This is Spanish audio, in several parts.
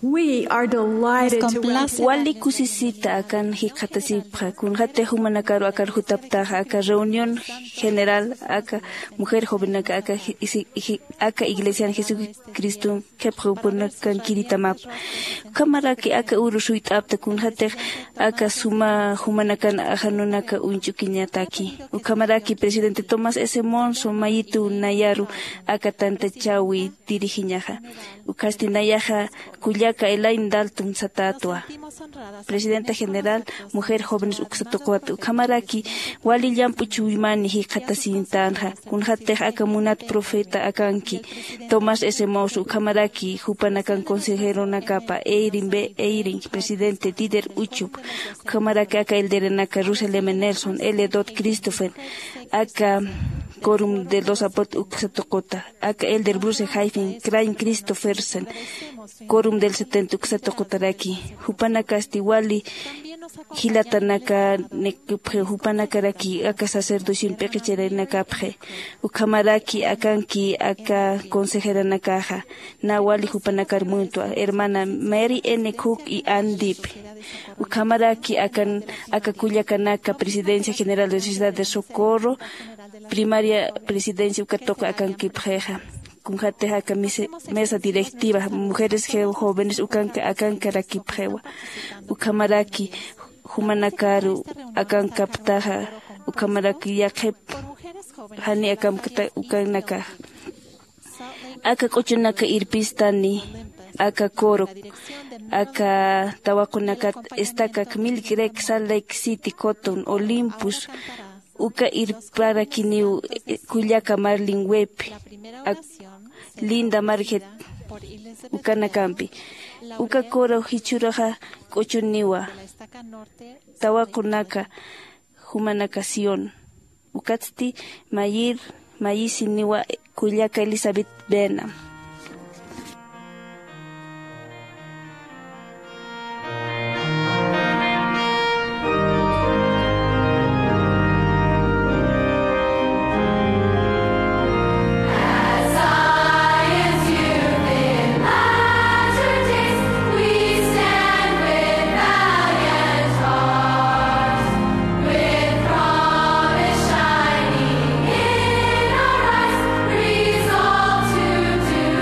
We are delighted to welcome. Wali kusisita akan hikatasipa kunhate humanakaru akar hutaptaja aka reunión general aka mujer joven aka iglesia Jesucristo kepropona kan kiritamap kamara ki aka urushuit apta kunhate aka suma humanakan ajanunaka unchukiñataki ukamara ki presidente Tomás S. Monso mayitu nayaru aka tanta chawi dirigiñaja ukasti nayaja Kullaka Elaine Dalton Satatua, Presidenta General, Mujer Jóvenes Uxatocuatu, Kamaraki, Wali Yampu Chuimani, Hikatasintanha, Kunhate Akamunat Profeta Akanki, Tomás S. Mosu, Kamaraki, Jupanakan Consejero Nakapa, Eirin B. Eirin, Presidente Dider Uchup, Kamaraki Aka Elderenaka, Rusalem Nelson, L. Christopher, Aka Quórum de los Apot Uxatocota, Aka Elder Bruce Haifin, Krain Christophersen, Quórum del 70 Uxatocotaraki, Jupanaka Astiwali, Hilatanaka Nekupre, Jupanakaraki, Aka Sacerdocio Impechere Nakapre, Ukamaraki, Akanki, Aka Consejera Nakaja, Nawali Jupanakar Muntua, Hermana Mary N. Cook y Ann Deep, Ukamaraki, Aka Kuyakanaka, Presidencia General de Sociedad de Socorro, Primaria Presidencia Ukatoka Akanki Preja. Kunjateja mesa directiva, mujeres jóvenes akankaraki prewa, ukamaraki, humanakaru, akankaptaja, ukamaraki yakep, hani akamkata ukanaka, aka kochunaka irpistani, aka koro, aka tawakunaka estaka milkrek Salt Lake City Cotton Olympus, uka irpara kiniu Kullaka Marlin Web, Linda Marget Ukanakampi, uka koro hichuraja kochuniwa, tawakunaka humanakación, ukatsti mayisiniwa Kullaka Elizabeth Bena. Resolve to do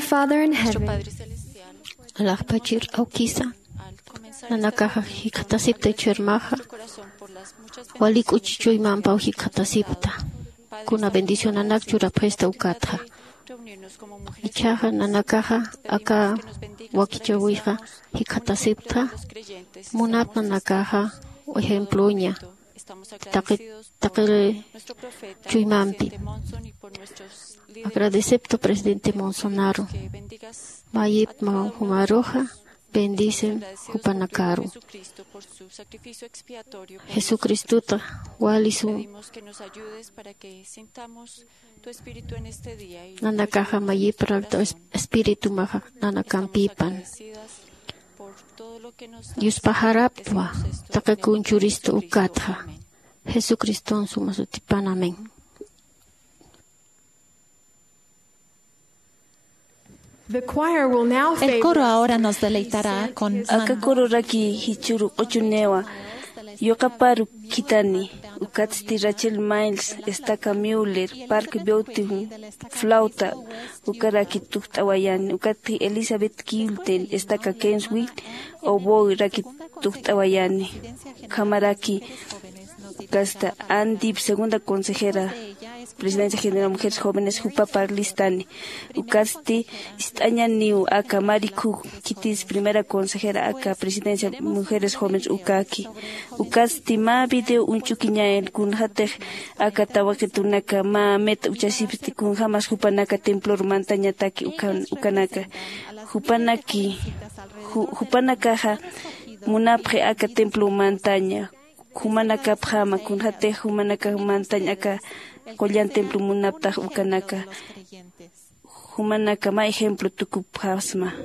Father in Nuestro heaven, Padre Celestial, Alajpachir Aukisa, al comenzar Nanakaja Hikatasipta Chermaja, tu corazón por las muchas Walik bendiciones Uchichuimampa Hikatasipta, Padre, Kuna bendición anak chura presta ukatja. reunirnos como mujeres Ichaja Nanakaja, Aka que nos bendigas Wakichawija Hikatasipta, Munat Nanakaja, o ejemploña, estamos agradecidos por Takele nuestro profeta Chuimampi. presidente Monson y por nuestros líderes Agradecepto presidente Monsonaro, que bendigas Mayip Mahumaroja, bendicen Jupanakaru. Jesucristo por su sacrificio expiatorio por Jesucristuta, Walisu, pedimos que nos ayudes para que sintamos tu espíritu en este día y Nanakaja Mayip Ralto Espíritu Maha Nanakampipan. agradecidas por todo lo que nos das. Yuspaharapwa, Decimos esto en Takakun-churisto el nombre de Jesucristo. Ukatha. Amén. Jesucristo Sumasutipan. Amén. the choir will now El favor coro ahora nos deleitará con Aka koro raki hichuru ochunewa. Yokaparu kitani. Ukatsti Rachel Miles, Estaca Müller, Park Beauty, Flauta, Ukaraki Tuchtawayani, Ukati Elizabeth Kilten, Estaca Kenswick, Oboy Raki Tuchtawayani, Kamaraki, Gasta Andip, segunda consejera, Presidencia General Mujeres Jóvenes, Jupa Parlistani, Ukasti Istañaniu, Aka Mariku, Kitis, primera consejera, Aka Presidencia Mujeres Jóvenes, Ukaki, Ukasti Ma video un chuquiñael kun hatej Aka Tawaketunaka Ma Met Uchasipti kun Hamas Jupanaka Templo Montaña Taki Ukanaka, Jupanakaja Munapre Aka Templo Montaña. Humanaka Prama, Kunhate, Humanaka Mantañaka, Collan Templo Munapta Ukanaka, Humanaka, ma ejemplo Tukupasma.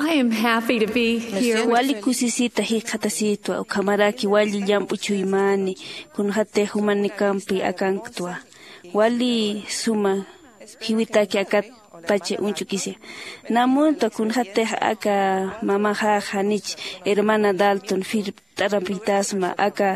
I am happy to be here. Wali kusisita hikhatasitwa ukamaraki wali llampuchu imani kunhate humani kampi akanktua. Wali suma hiwitaki akat pache unchukisia. Namunta kunhate aka mama hanich hermana Dalton fir tarapitasma aka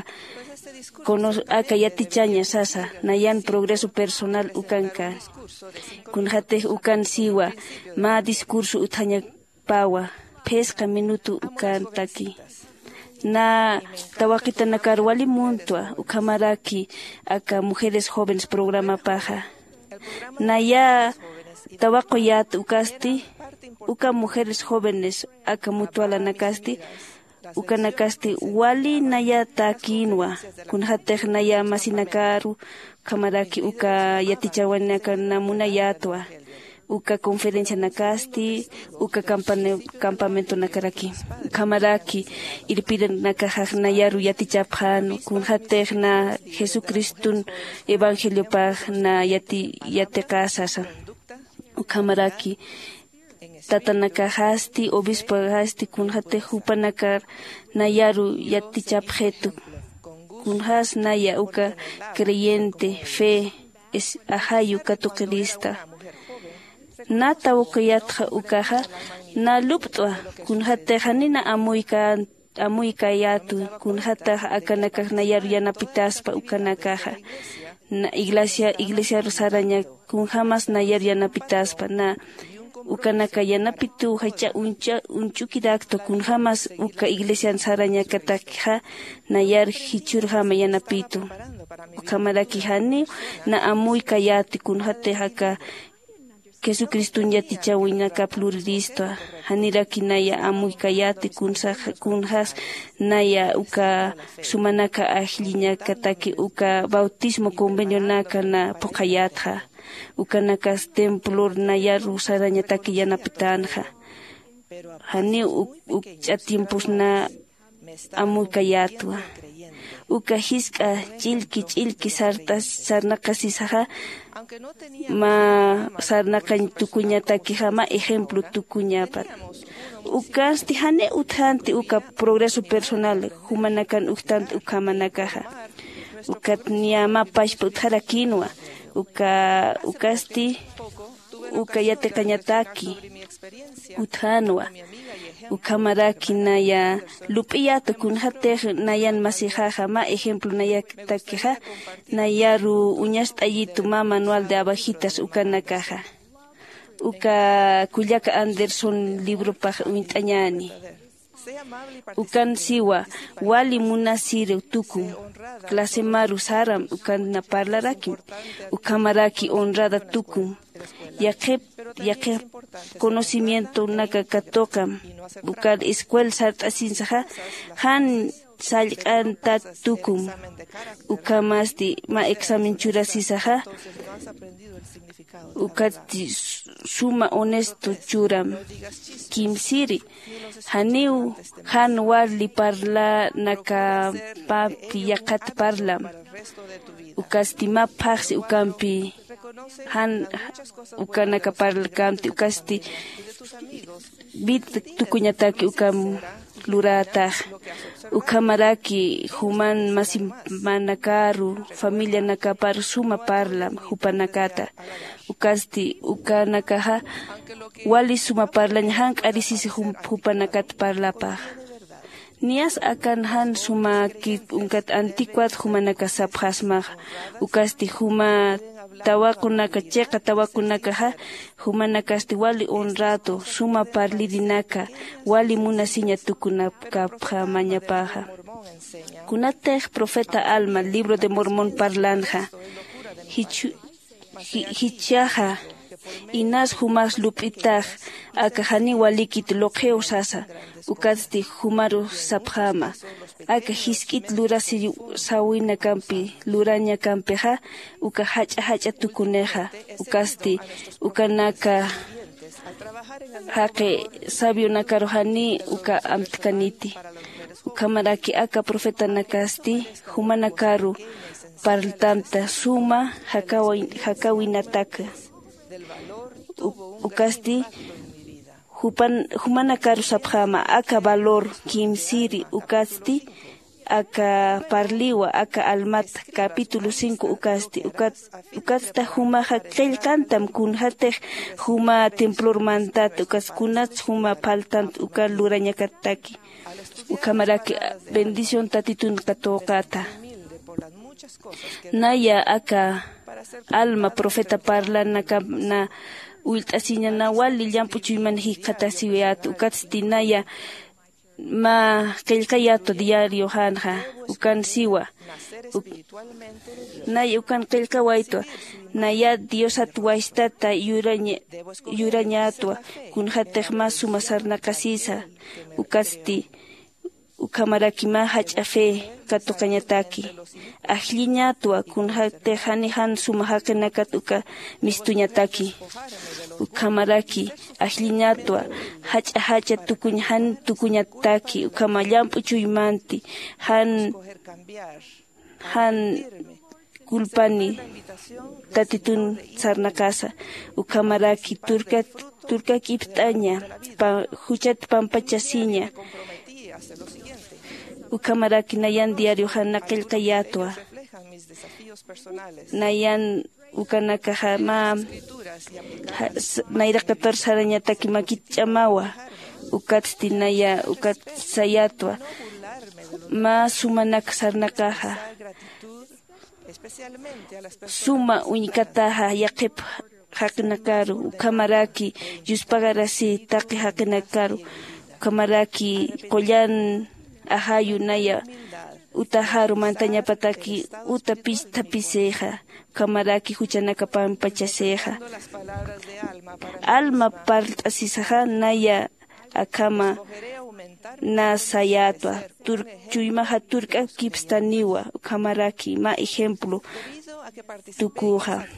yatichaña sasa nayan progreso personal ukanka. Kunhate ukan siwa ma discurso utaña pawa pesca minuto ukan taki na tawakita nakar wali muntua ukamaraki aka mujeres jóvenes programa paja na ya tawako yat ukasti uka mujeres jóvenes aka mutuala nakasti uka nakasti wali naya takinwa kunhatej naya masinakaru kamaraki uka yatichawanaka namuna yatwa uka conferencia nakasti, uka campamento nakaraki. Kamaraki, irpiden nakajaj nayaru yatichapjano, kunhatej na Jesucristun evangelio paj na yatekasasa. Kamaraki, tata nakajasti, obispo gasti, kunhatej upanakar nayaru yatichapjetu. Kunjas naya uka creyente, fe, es ahayu katukrista. Nata ukayatja ukaja na luptwa kunhatejanina amuika yatu kunhata akanakaj nayaru yanapitaspa ukanakaja na iglesia rosaraña kunjamas nayaru yanapitaspa na ukanaka yanapitu hacha unchukidakto kunjamas uka iglesia saraña katakja nayar hichurjama yanapitu ukamaraki hani na amuika yati kunhate haka Jesucristo yatichawinaka pluralista haniraki naya amuykayati kunjas naya uka sumanaka ajliñaka taki uka bautismo convenio naka na pokayatja uka nakas templo naya rusaraña taki yanapitanja hani tiempos na amuykayatwa uka hiska chilki sarnakasisaja ma sarnakan tukuñataki jama ejemplo tukuñapat ukas tijane uthanti uka progreso personal humanakan uktanti ukamanakaja ukat niama pashpa utharakinwa ukasti uka yatekañataki uthanwa ukamaraki naya lupiyato kunhatej nayan masijaja ma ejemplo naya takeja nayaru uñastayitu ma manual de abajitas ukanakaja uka kullaka Anderson libro paja uñtañani ukan siwa wali munasire tuku clase maru saram ukan na parlaraki ukamaraki honrada tuku yaqep conocimiento naka katokam ukan escuela sartasinsaja han salqanta tukum ukamasti ma examen churasisaja ukati suma honesto churam kimsiri haniu han wali parla naka papi yakat parla ukastima paxi ukampi han ukanaka parla kamti ukasti bit tukuñataki ukam lurata ukamaraki human masimanakaru familia nakapar suma parla hupanakata ukasti ukanakaja wali suma parla hank arisisi hupanakata parlapa nias akan han suma ki unkat antiquat humanaka sapjasma ukasti huma tawakunaka cheqa tawakunaka ha humanakasti wali honrado suma parlidinaka wali munasiña tukunaka mañapaja kunatej profeta Alma libro de Mormón parlaanja hichaja inas humas lupitaj akajani walikit loqeo sasa ukasti humaru sapjama aka hiskit lurasi sawina kampi luraña kampeja uka hacha tukuneja ukasti ukanaka hake sabio nakarohani uka amtkaniti ukamaraki aka profeta nakasti humanakaru parltanta suma hakawinataka ukasti humana karusapjama aka valor kimsiri ukasti aka parliwa aka almat capítulo 5 ukasti ukasta humaja qillqantam kunhatej huma templor mantat ukaskunat huma paltant uka lurañakataki ukamaraki bendición tatitun katokata naya aka alma profeta parla na ultasinya na wali llampuchuyman hikatasiwat ukatstinaya ma qillqayato diario hanja ukan siwa naya ukan qillqawayto naya Dios atuwaystata yurañatwa kunhatej ma sumasarna kasisa ukasti ukamaraki ma hach'afe katukañataki ajliñatwa kunhatej hanihan sumahaqinakat uka mistuñataki ukamaraki ajliñatwa hacha tukuñataki ukama llampuchuymanti han kulpani tatitun sarnakasa ukamaraki turka kiptaña huchat pampachasiña ukamaraki nayan diario hana qillqayatwa nayan ukanaka ma nayra 14 arañataki makich'amawa ukatsti naya ukatsayatwa ma sumanaka sarnakaja suma uñikataja yaqip haqinakaru ukamaraki yuspagarasi taqi haqinakaru ukamaraki qollan ahayu naya utaharu mantañapataki utapiseja kamaraki huchanaka pampachaseja alma partasisaja naya akama nasayatwa chuymaja turka kipstaniwa kamaraki ma ejemplo tukuja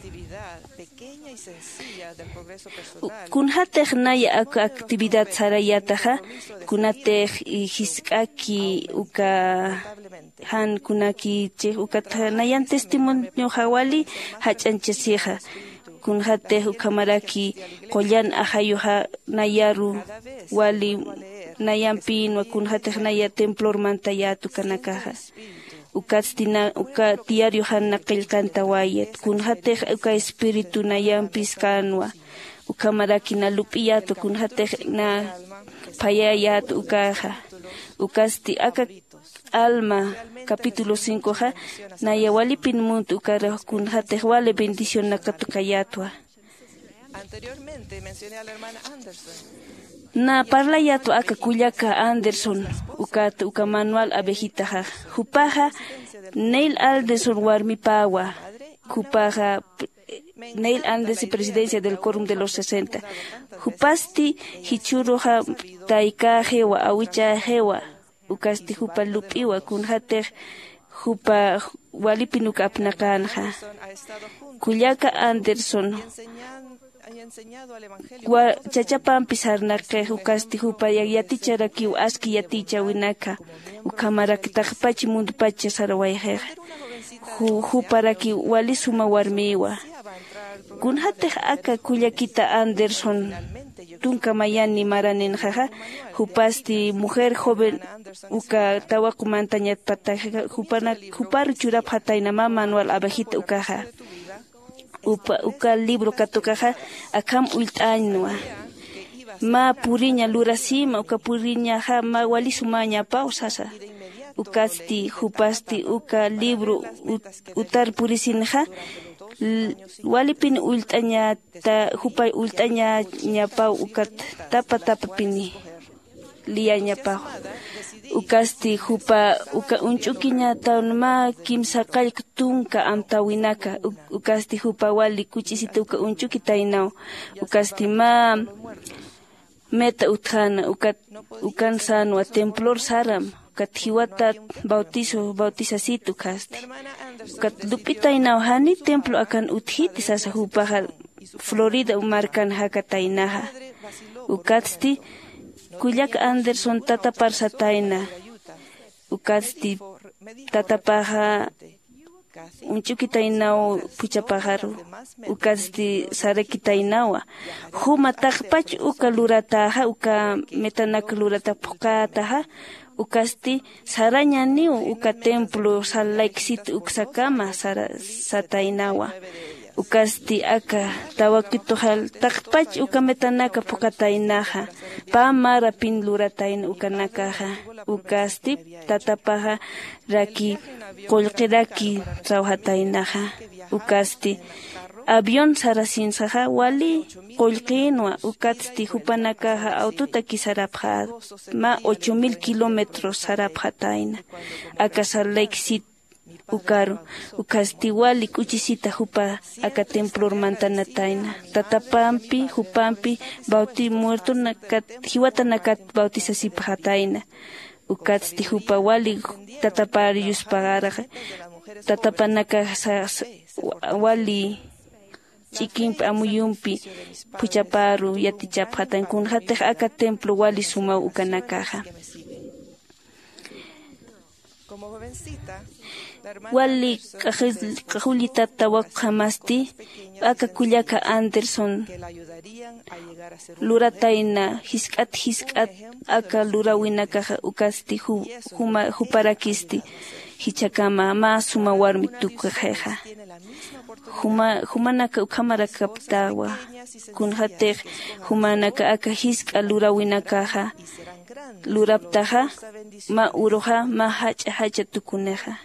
kunhatej naya actividad sarayataja kunatej hiskaki uka han kunaki che uka nayan testimonio hawali hachanchasija kunhatej ukamaraki qollan ahayoja nayaru wali nayanpin wa kunhatej naya templor mantayatu kanakaja ukastina uka diario hanna qillqanta wayat kunhatej uka espiritu nayanpis kanwa ukamaraki na lupiyatu kunhatej na payayat ukaja ukasti aka alma capítulo 5 ja naya walipin muntu ukara kunhatej wale bendición nakatukayatwa. Anteriormente mencioné a la hermana Anderson. Na parlayato aka kullaka Anderson uka manual abejitaja hupaja Neil Anderson warmipawa hupaja Neil Anderson presidencia del quórum de los 60 hupasti hichuroja taika jewa awicha jewa ukasti hupa lupiwa kunhatej hupa walipinuka apnakanja kullaka Anderson chachapam pisarnaqe ukasti hupa yaticharakiw aski yaticha winaka ukamaraki taqpachi mundu pacha sarawayjeq huparaki wali suma warmiwa kunhatej aka kullakita Anderson tunka mayani maranin jaja hupasti mujer joven uka tawakumanta pataja huparu churap hataina manual abejita ukaja uka libro katukaja akam ult'añwa ma puriña lurasima uka puriña ja ma wali sumaña pausasa ukasti hupasti uka libro utar purisinja walipin ult'aña ta hupay ult'aña ñapa ukat tapa pini liaña pa ukasti hupa uka unchukiña taunma kimsa qallq tunka amtawinaka ukasti hupa wali kuchisita uka unchuki tainaw ukasti ma meta uthana ukan sanwa templor saram ukat hiwata bautizasitu kasti ukat lupita inaw hani templo akan uthiti sasa hupa Florida umarkan haka tainaha ukasti kullaka Anderson tatapar sataina ukasti tatapaja unchukitainaw puchapajaru ukasti sarakitainawa huma taqpach uka lurataja uka metanak lurata pukataja ukasti sarañaniu uka templo salaiksit uksakama satainawa ukasti aka tawakituhal taqpach uka metanaka pukatainaja pamara pin lurataina ukanakaja ukasti tatapaja raki qolqiraki trawhatainaja ukasti avión sarasinsaja wali qolqinwa ukasti hupanakaja autota kisarapja ma 8,000 kilómetros sarapjataina aka salaiksit ukaru ukasti wali kuchisita hupa aka templor mantanataina tatapampi hupampi bauti muerto nakat hiwata nakat bautisasipjataina ukasti hupa wali tataparius pagara tatapanaka wali chikin amuyumpi puchaparu yatichapjatan kunjatej aka templo wali suma ukanakaja wali kahulita tawakhamasti aka kullaka Anderson lurataina hiskat aka lurawinakaja ukasti huparakisti hichakama ma suma warmi tukajeja humanaka ukamara kaptawa kunjatej humanaka aka hiska lurawinakaja luraptaja ma uroja ma hacha tukuneja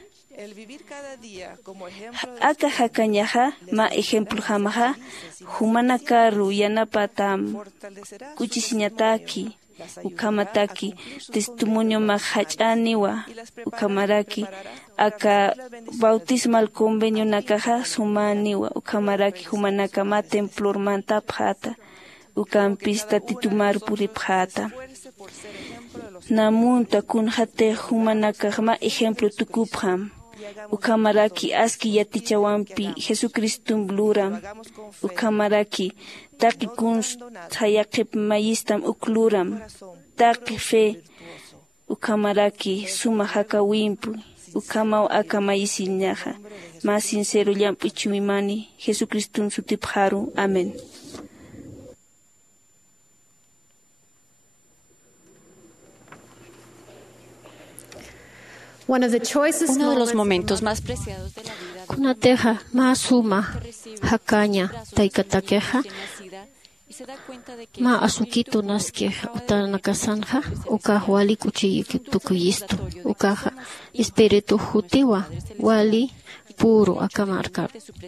aka hakañaja ma ejemplo jamaja humanakaru yanapatam kuchisiñataki ukamataki testimonio ma hachaniwa ukamaraki aka bautismal convenio nakaja sumaniwa ukamaraki humanaka ma templor mantapjata ukampista titumar puripjata namunta kunjate humanaka ma ejemplo tukupjam ukamaraki aski yatichawampi Jesucristo bluram ukamaraki taki kun sayaqip mayistam ukluram taki fe ukamaraki suma hakawimpu ukamaw aka mayisiñaja más sincero llampi chumimani Jesucristo sutipharu amén. Uno de los momentos más preciados de la vida kunateja ma suma hakaña taikatakeja ma asukito naskeja utanakasanja uka wali kuchi tukuyisto uka espiritu hutiwa wali puro akamarkar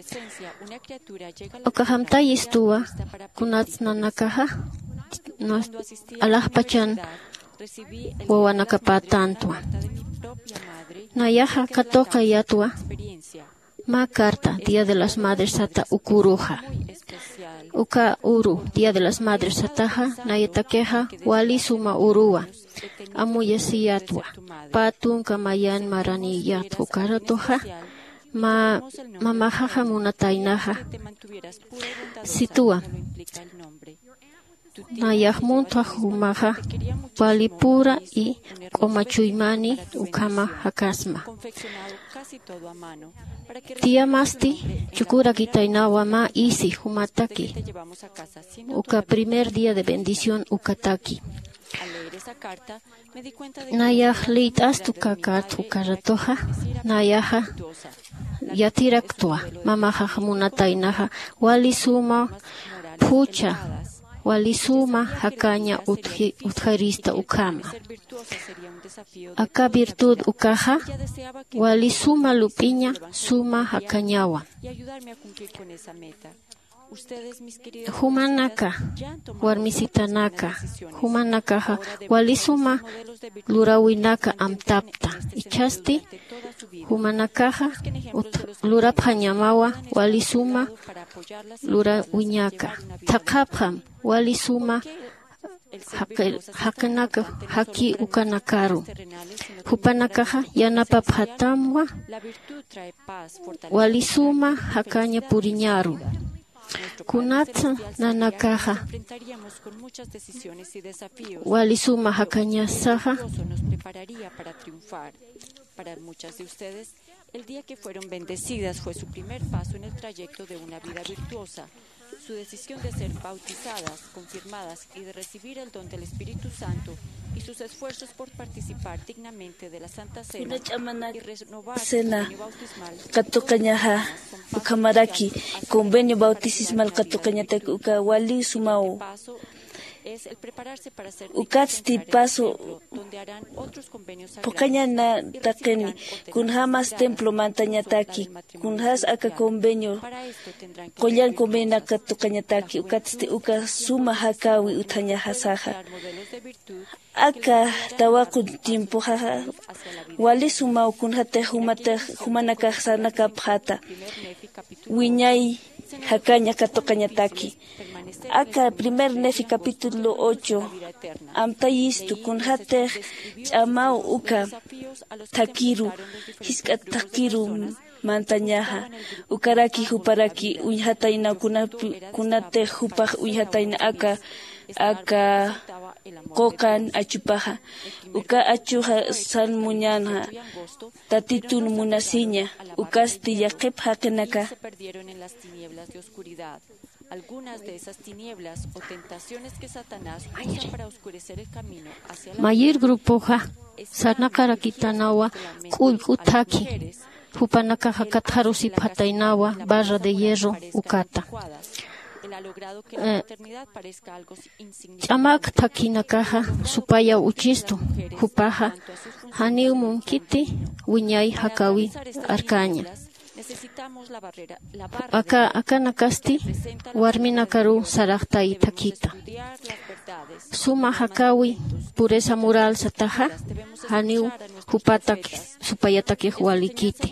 uka hamtayistuwa kunatsnanakaja alahpachan wawanakapatantwa nayaja katoka yatwa ma carta Día de las Madres sata ukuruja uka uru Día de las Madres sataja nayatakeja wali suma urua amuyasi yatwa patun kamayan marani yatwa karatoja ma mamajaja munatainaja situa nayahmuntua humaja walipura y komachuimani ukama hakasma tia masti chukura kitainawa ma isi humataki uka primer día de bendición ukataki nayah leitas tukakat ukaratoja nayaha yatiraktua mamaja munatainaja walisuma pucha walisuma hakaña utjarista ukama. Aka virtud ukaja, walisuma lupiña suma hakañawa. Humanaka, warmisitanaka, humanakaja, walisuma lurawinaka amtapta. Ichasti, humanakaja, luraphañamawa, walisuma lurawiñaka. Takapam, walisuma hakanaka haki ukanakaru. Hupanakaja, yanapaphatamwa, walisuma hakaña puriñaru. Kunatsa nanakaja walisuma hakaña saja. Nos prepararía para triunfar. Para muchas de ustedes, El día que fueron bendecidas fue su primer paso en el trayecto de una vida virtuosa. Su decisión de ser bautizadas, confirmadas y de recibir el don del Espíritu Santo y sus esfuerzos por participar dignamente de la Santa Cena y renovar su convenio bautismal. Katukañaha ukamaraki convenio bautismal katukañatak uka wali sumao Es el prepararse para ser ukatsti paso donde harán otros convenios pokañana takeni kunhamas templo mantañataki kunhas aka convenio kollan convenio katukañataki ukatsti uka suma hakawi utañaha saha aka tawakun tiempo haha wali sumao kunhate humanaka sanaka phata wiñay hakaña katukañataki Acá, primer Nefi, capítulo 8. Amtayistu, kunhate, chamao, uka, takiru, hiskat takiru, mantañaha, ukaraki, huparaki, uñhataina, kunate, hupaj, uñhataina, aka, kokan, achupaja, uka, achuja, san muñanha, tatitun munasiña, ukasti, yakep, hakenaka. Se perdieron en las tinieblas de oscuridad. Algunas de esas tinieblas o tentaciones que Satanás usa para oscurecer el camino hacia la Mayir grupo ha sanakara kitanawa kulkutaki hupanaka hakatharusi patainawa barra de hierro ukata chamak takinakaha supaya uchisto hupaha haniu munkiti wiñay hakawi arcaña Acá nakasti warminakaru sarakta itakita. Suma hakawi pureza moral sataha haniu hupatak supayataki hualikiti.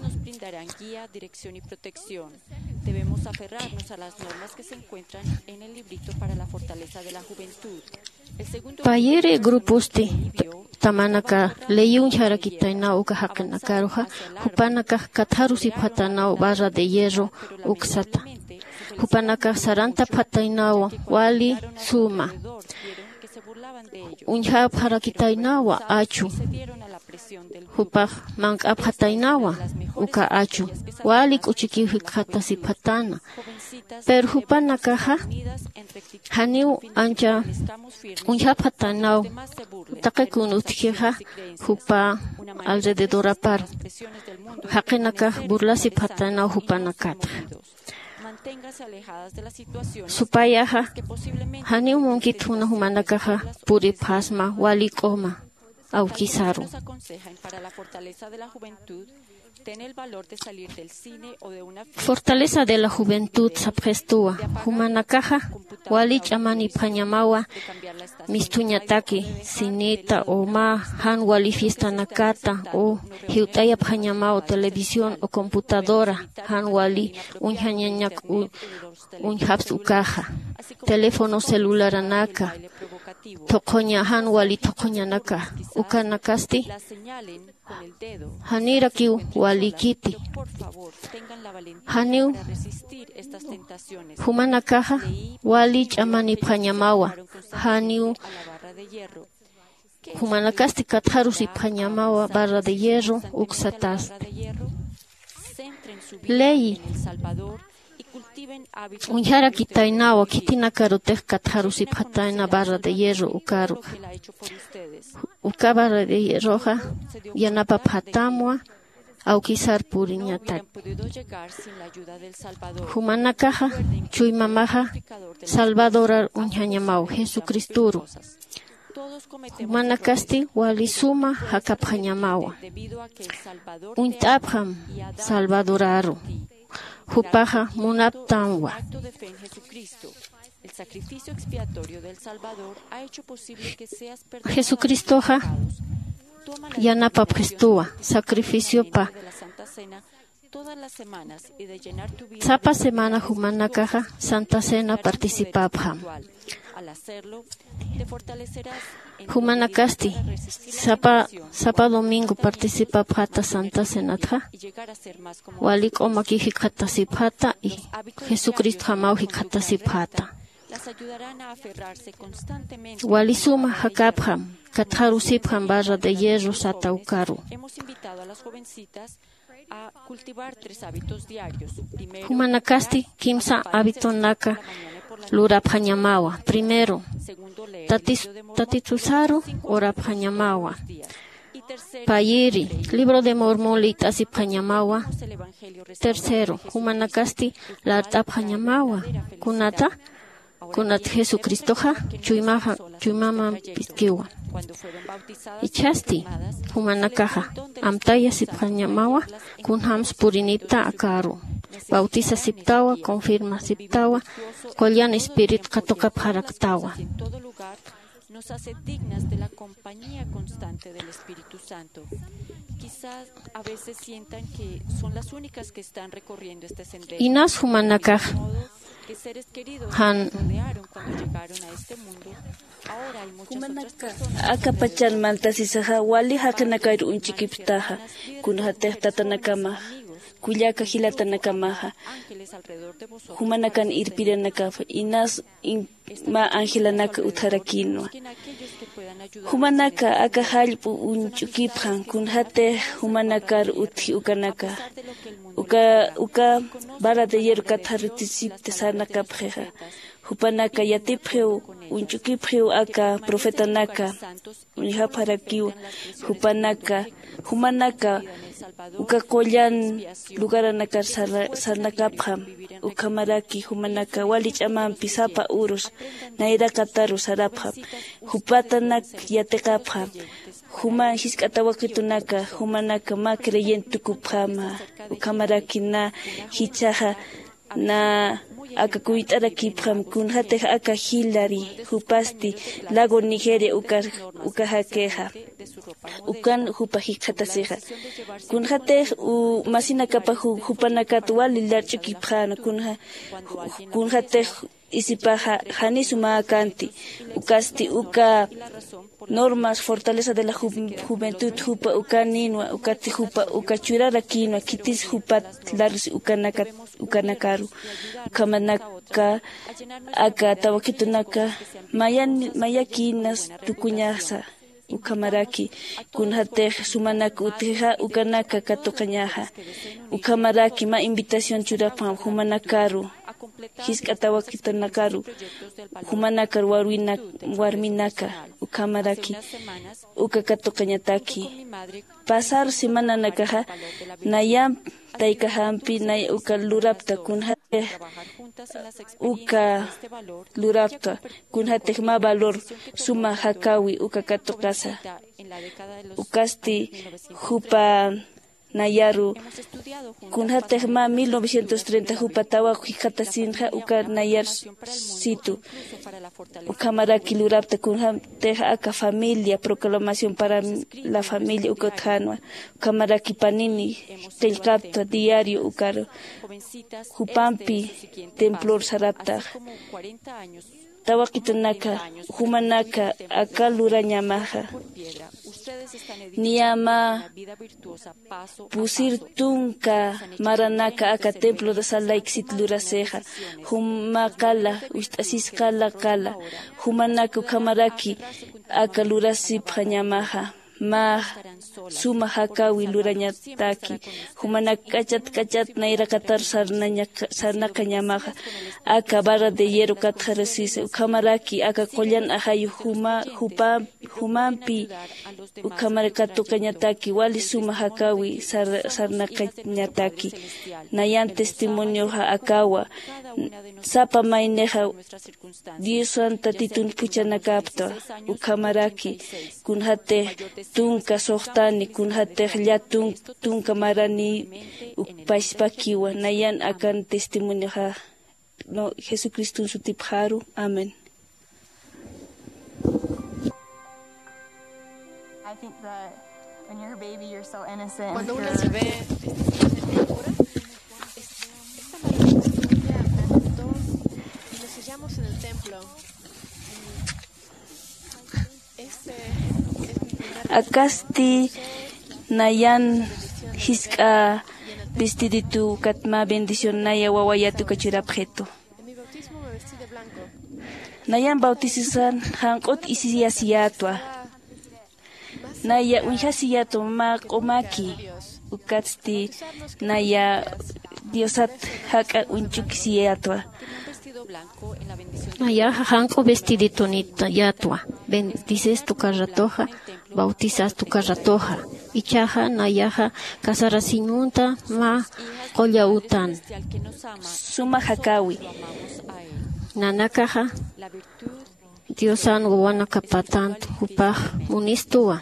Debemos aferrarnos a las normas que se encuentran en el librito para la fortaleza de la juventud. Payere gruposti tamanaka leyun harakitaina uka hakanakaruha hupanaka katharusi phatanao barra de hierro uksata hupanaka saranta phatainawa wali suma unha harakitainawa achu hupaj manka phatainawa uka achu wali kuchiki hikhatasi phatana pero hupanaka haniu ancha unha phatanao takekun utkiha hupa alrededor apar hakenaka burlasi phatanao hupanakata supayaha haniu munkituna humanakaha puri pasma wali koma au kisaru Fortaleza de la juventud saprestúa. Humanakaja, wali chamani pañamawa, mistuñataki, sinita o ma, han wali fiesta nakata o hiutaya pañamao televisión o computadora, han wali unhanyanyak unhaps ukaja, teléfono celular anaka, tokoña han wali tokoñanaka, ukanakasti, hanirakiu walikiti. Haniu humanakaja wali chamani pañamawa. Haniu humanakasti katharusi pañamawa barra de hierro uksatas. Ley unjara kitainawa kitinakarotek katharusi pataina barra de hierro ukaru. Ukabarra de hierro yanapa patamwa Aukisar puriñatat. Humanakaja, chuymamaja, salvadora unhañamau, Jesucristuru. Humanakasti, walisuma, hakaphañamawa. Untapjam, salvadoraru. Hupaja, munaptanwa. El sacrificio expiatorio del Salvador ha hecho posible que seas perdonado. Jesucristoja, yanapa prestúa, sacrificio pa. Zapa semana humanakaja, Santa Cena participabham. Humanakasti, Sapa domingo participabhata Santa Cenatja. Walik omakijikhatasipata y Jesucristo hamauhikhatasipata. Walisuma hakabham, katharusibham barra de hierro sataukaru. Hemos invitado a las jovencitas a cultivar 3 hábitos diarios. Primero, Humanakasti kimsa habitonaka luraphañamawa. Primero, tatitsusaru oraphañamawa. Payiri, libro de Mormón litasipañamawa. Tercero, Humanakasti lartaphañamawa. Kunat Jesucristoja chuymama piskiwa. Ichasti Humanakaja amtaya sipañamawa kunhams purinita akaru. Bautiza siptawa, confirma siptawa, kolyan spirit katoka paraktawa. Nos hace dignas de la compañía constante del Espíritu Santo. Quizás a veces sientan que son las únicas que están recorriendo este sendero. Inas Humanakaj Que seres queridos nos rodearon cuando llegaron a este mundo. Ahora hay muchas otras personas. Akapachal maltasisaja wali hakanakair unchikiptaja kunhateh tatanakama kuyaka hilatanakamaja humanakan irpiranakafa inas ma angelanaka utarakinwa humanaka akahalpu unchukiphan kunhateh humanakar uthi ukanaka uka bara de yer kathartisipte sanakapjeja hupanaka yatipjeu unchukipjeu aka profetanaka unihaparakiwa hupanaka humanaka uka kollan lugaranaka sarnakapjam ukamaraki humanaka walichaman pisapa urus naira kataru sarapjam hupatanak yatekapjam human hiskatawakitunaka humanaka ma creyentukupjama ukamaraki na hichaja na aka kuitarakipjam kunhatej aka Hillary hupasti lago Nigeria uka hakeja ukan hupajikataseja kunhatej masinakapa hupanakatuali larchukipjana kunhatej isipaja janisuma kanti ukasti uka normas fortaleza de la juventud hupa ukaninwa ukati hupa ukachurara kinwa kitis hupa larus ukanakaru kamanaka aka tawakitunaka mayakinas tukuñasa ukamaraki kunhatej sumanaka utija ukanaka katokañaja ukamaraki ma invitación churapam humanakaru hiskatawakitanakaru humanakar warminaka ukamaraki ukakatokañataki pasar semana nakaja nayam taikahampi nay uka lurapta kunhatej uka lurapta kunhatej ma valor suma hakawi ukakatokasa ukasti hupa nayaru kunhatej ma 1930 hupatawa hikatasinja uka nayar situ ukamaraki lurapta kunhatej aka familia proclamación para la familia ukotjanwa ukamaraki panini telkapta diario ukar hupampi templor sarapta tawakitunaka humanaka aka lurañamaja niyama pusir tunka maranaka aka templo de salaiksit luraseja humakala ustasiskala kala humanaka ukamaraki aka lurasipjañamaja ma suma hakawi lurañataki humanak kachat naira katar sarnakañamaja aka barra de hierro katjarasisa ukamaraki aka kollan ahayu humampi ukamarkatukañataki wali suma hakawi sarnakañataki nayan testimonio akawa sapa maineja Dios santa titun puchanakapta ukamaraki kunhate tunka sohtani kunhate tunka marani upashpakiwa nayan akan testimonio no Jesucristo su tipharu amen. I think that when you're a baby you're so innocent. Cuando uno se ve y nos sellamos en el templo. Akasti nayan hiska vestiditu katma bendición naya wawayatu kachurapjeto. En mi bautismo me vestí de blanco. Nayan bautizan hankot isiyasiyatwa. Naya unhasiyatu ma qomaki ukatsti naya Diosat haka unchukisiatwa. Naya hanko vestidito nita yatua. Bendices tu carratoja, bautizas tu carratoja. Ichaja nayaja casarasiñunta ma collautan. Suma hakawi. Nanakaja Diosan wana kapatant hupaj munistua.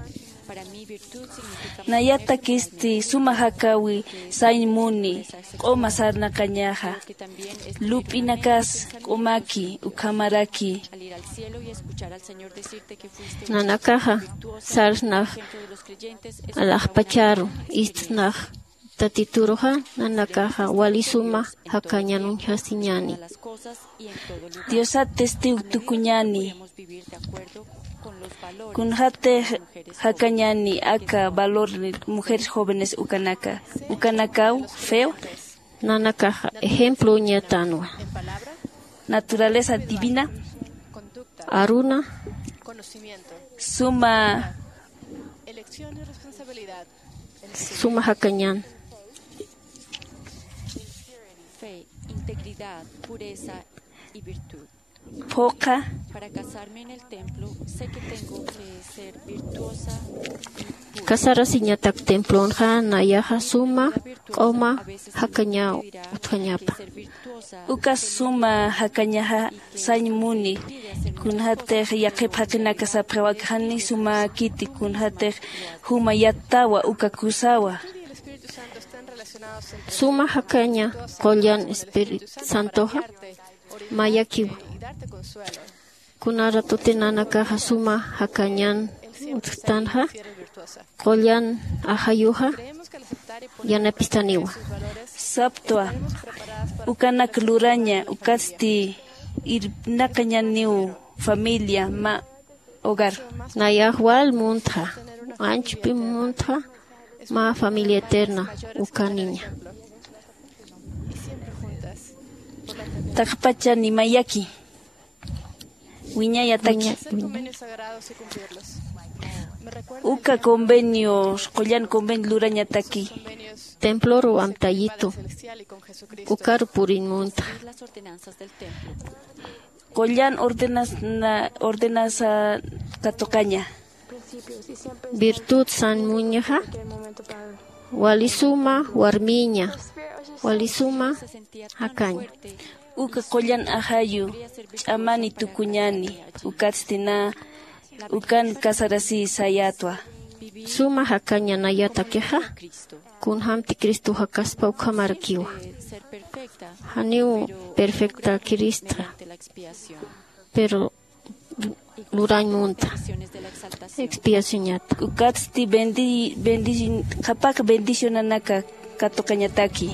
Nayata kisti suma hakawi sain muni koma sarna kañaja lupinakas komaki ukamaraki Nanakaja sarsnaj alajpacharu istnaj tatituroja nanakaja walisuma hakañanun hasiñani. Diosat testi tukuñani kunjate hakañani aka valor mujeres jóvenes ukanaka ukanakau feo Nanakaja ejemplo ñatanua. Naturaleza divina Aruna suma Elección y responsabilidad. suma hakañan. Fe, integridad, pureza y virtud. poca Para casarme en el templo, sé que tengo que ser virtuosa y pura. Casarasiñatak templonja nayaja suma koma hakaña utkañapa. Ser virtuosa uka suma hakañaja sain muni kunjate yaqip hakinaka saprewakjani suma kiti kunjate huma yattawa uka kusawa Y el Espíritu Santo están relacionados entre Suma hakaña kollan Espíritu Santoja mayakiwa. y darte consuelo. Kunara tutinanakaja suma hakañan utktanja Si eres virtuosa. kollan ajayuja Creemos que al aceptar y poner yanapistaniwa. sus valores, saptwa preparadas para ukanak luraña ukasti irnakañaniu familia ma hogar Nayahwal muntja anchpi muntja ma familia eterna ukaniña. y siempre juntas. takpacha ni mayaki wiñaya taki Hacer convenios sagrados y cumplirlos. Me recuerda uka convenios kollan conven luraña taki convenios Templo ruamtayito celestial y con Jesucristo. ukar purin munta. las ordenanzas del templo. kollan ordenas katokaña Virtud san muñaja walisuma warmiña walisuma Se sentía tan hakaña. fuerte, uka kollan ahayu ch'amani tukuñani ukatstina ukan kasarasi sayatwa Suma hakaña nayata queja Cristo. kun hamti Cristo hakaspa ukamarakiwa. Ser perfecta Haniu perfecta Kirista de la expiación. pero luran munta Acciones de la exaltación. expiación ñata. ukatsti kapak bendicionanaka katokañataki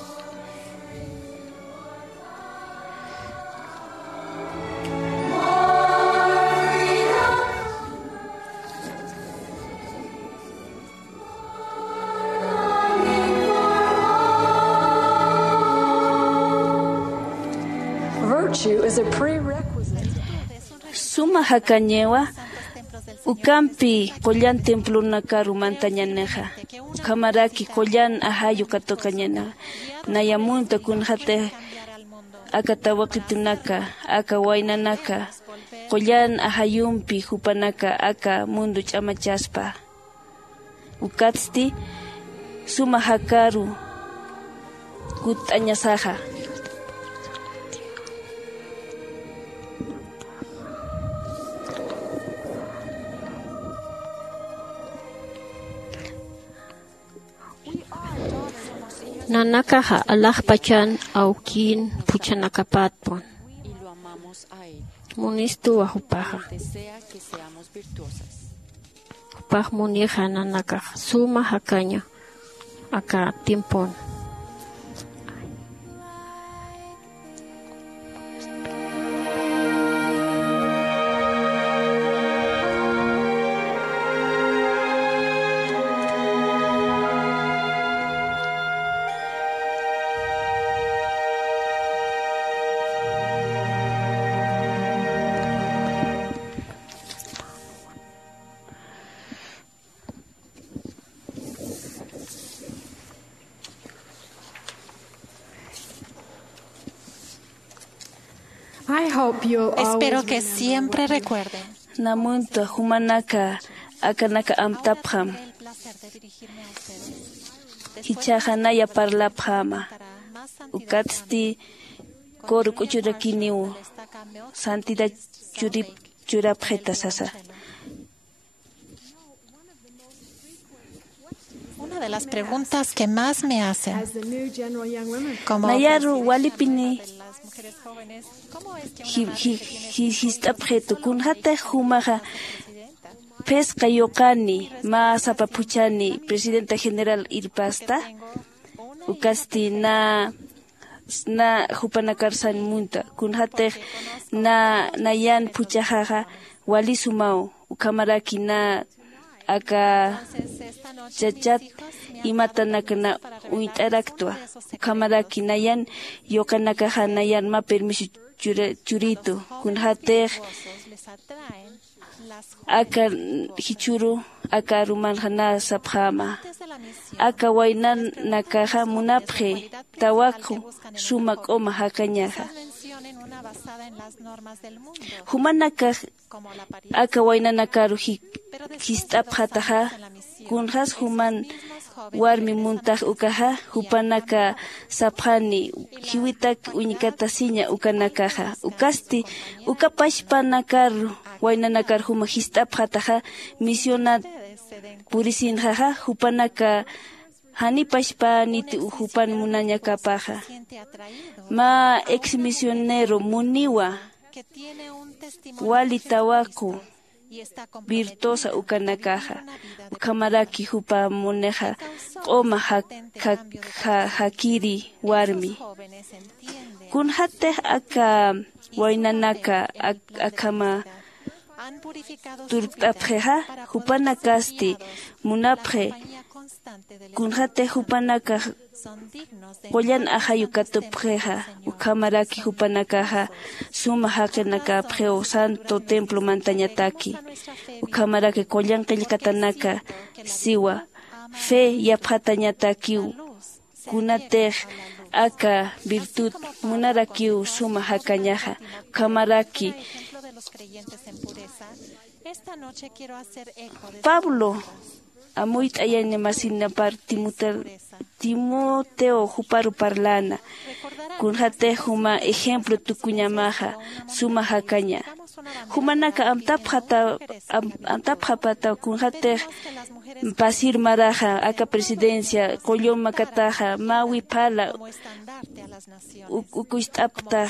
Virtue is a prerequisite. suma hakañewa ukampi kollan templo nakaru mantañaneja kamaraki kollan ahayu katokañana nayamunta kunjate akatawakitunaka aka waynanaka kollan ahayumpi hupanaka aka mundu ch'amachaspa ukatsti suma hakaru kut'añasaja Nanakaja alajpachan aukin puchanakapatpon. Y lo amamos a Él. Munistu ahupaja. Desea que seamos virtuosas. Hupaj munija nanakaja suma hakaña aka tiempon. Espero que siempre recuerden. Namunta humanaka akanaka amtapham. Hichahanaya parlaphama. Ukatsti koru kuchurakiniu. Santidad churapjeta sasa. Una de las preguntas que más me hacen como Nayaru walipini las mujeres jóvenes, ¿cómo es que histapjetu kunhata humaha pesca yokani masapa puchani presidenta general irpasta ukasti na hupanakarsan munta kunhata nayan puchahaha walisumao ukamaraki na aka chachat imatanakana uitaractua kamaraki nayan yokanaka hanayan ma permiso churito kunhater aka hichuru aka ruman hana saphama aka wainan nakaha munapje tawaku sumak oma hakanyaha humanaka aka wainanakaru histapjataha kunjas human warmi muntah ukaha hupanaka saphani hiwitak uñikata siña ukanakaha ukasti ukapashpanakaru wainanakar huma histapjataha misionat purisinjaha hupanaka hanipashpa niti uhupan munanyakapaja ma exmisionero muniwa wali tawaku virtuosa ukanakaja ukamaraki hupa muneja oma hakiri warmi kunhate aka wainanaka akama turtapjeja hupanakasti munapje kunhate hupanaka Pollan ahayukatupjeja ukamaraki hupanakaja suma hakenaka pjeo santo templo mantañataki ukamaraki kollan qillkatanaka siwa fe yapjatañatakiu kunatej aka virtud munarakiu suma hakañaja ukamaraki Pablo amuit ayane masina par Timoteo huparu parlana kunhate huma ejemplo tukuñamaja suma hakaña humanaka amtapjapata kunhate pasir maraja aka presidencia kollon makataja mawi pala ukuistapta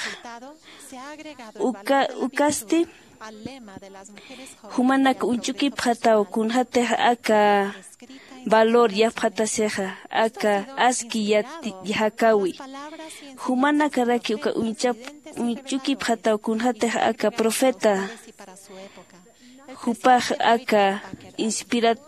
ukasti humanaka unchuki phatao kunhate aka valor yapjataseja aka aski yahakawi humanaka raki uka unchuki phatao kunhate aka profeta hupaj aka inspirat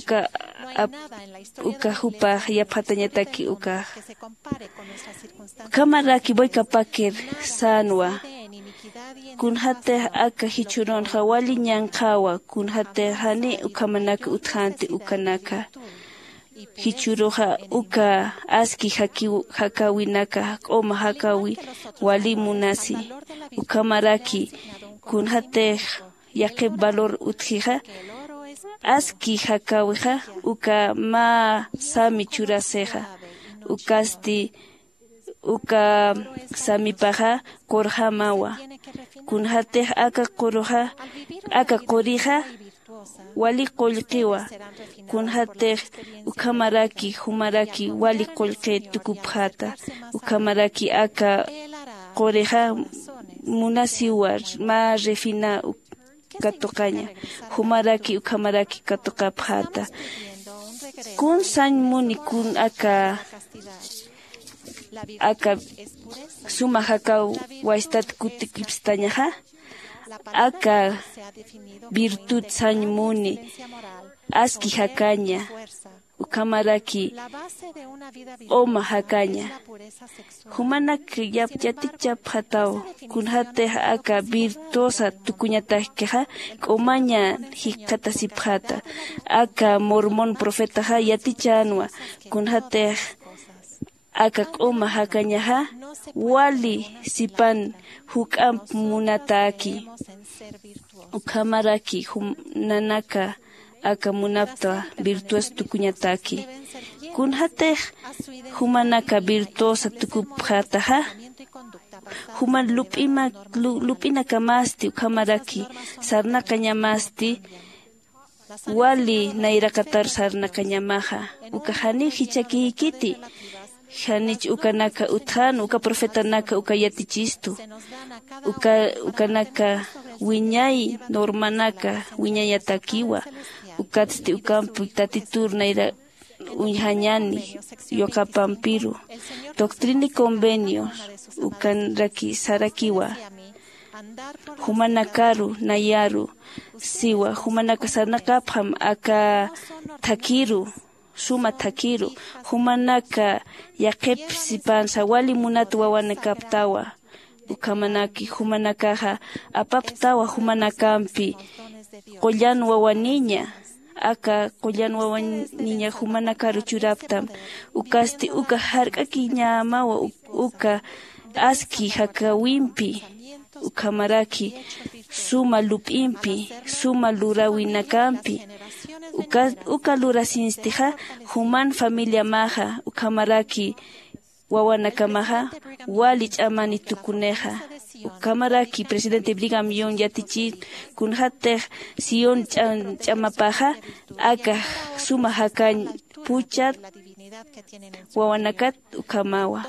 uka hupaj yapjatañataki uka kamaraki boyka paker sanwa kunhate aka hichuron hawali ñanqawa kunhate hani ukamanaka utjante ukanaka hichuroja uka aski hakawinaka oma hakawi wali munasi ukamaraki kunhate yaqe valor utjija aski hakawija uka ma sami churaseja ukasti uka samipaja korjamawa kunhate aka korija wali qollqiwa kunhate ukamaraki humaraki wali qollqi tukupjata ukamaraki aka qorija munasiwa ma refina katoqaña humaraki ukamaraki katoqapjata kun sañ muni kun aka suma haka waistat kutikipstañaja aka virtud sañ muni aski hakaña ukamaraki oma hakaña humanaki yatichapjatao kunhate aka virtuosa tukuñatajkeja k'umaña hikqatasipjata aka mormon profetaja yatichanwa kunhate akak'uma hakañaha wali sipan huk'am munataki ukamaraki nanaka aka munapta virtuosa tukuñataki kunhatej humanaka virtuosa tukupjataha human lupina kamasti ukamaraki sarnaka ñamasti wali nairakatar sarnaka ñamaja ukahani hichakihikiti hanich ukanaka uthan uka profetanaka uka yatichistu ukanaka wiñay normanaka wiñayatakiwa ukatsti ukampi tatitur naira unhañani yokapampiru doctrina y convenios ukanraki sarakiwa humanakaru nayaru siwa humanaka sarnakapham aka takiru suma takiru humanaka yaqip sipansa wali munatu wawanakaptawa ukamanaki humanakaja apaptawa humanakampi qollan wawaniña aka qollan wawaniña humanakaru churaptam ukasti uka hark'aki ñamawa uka aski hakawimpi ukamaraki suma lup'impi suma lurawinakampi uka lurasinstija human familia maja ukamaraki wawanakamaja wali ch'amani tukuneja ukamaraki presidente Brigham Young yatichi kunhatej Sion ch'amapaja aka suma hakan puchat wawanakat ukamawa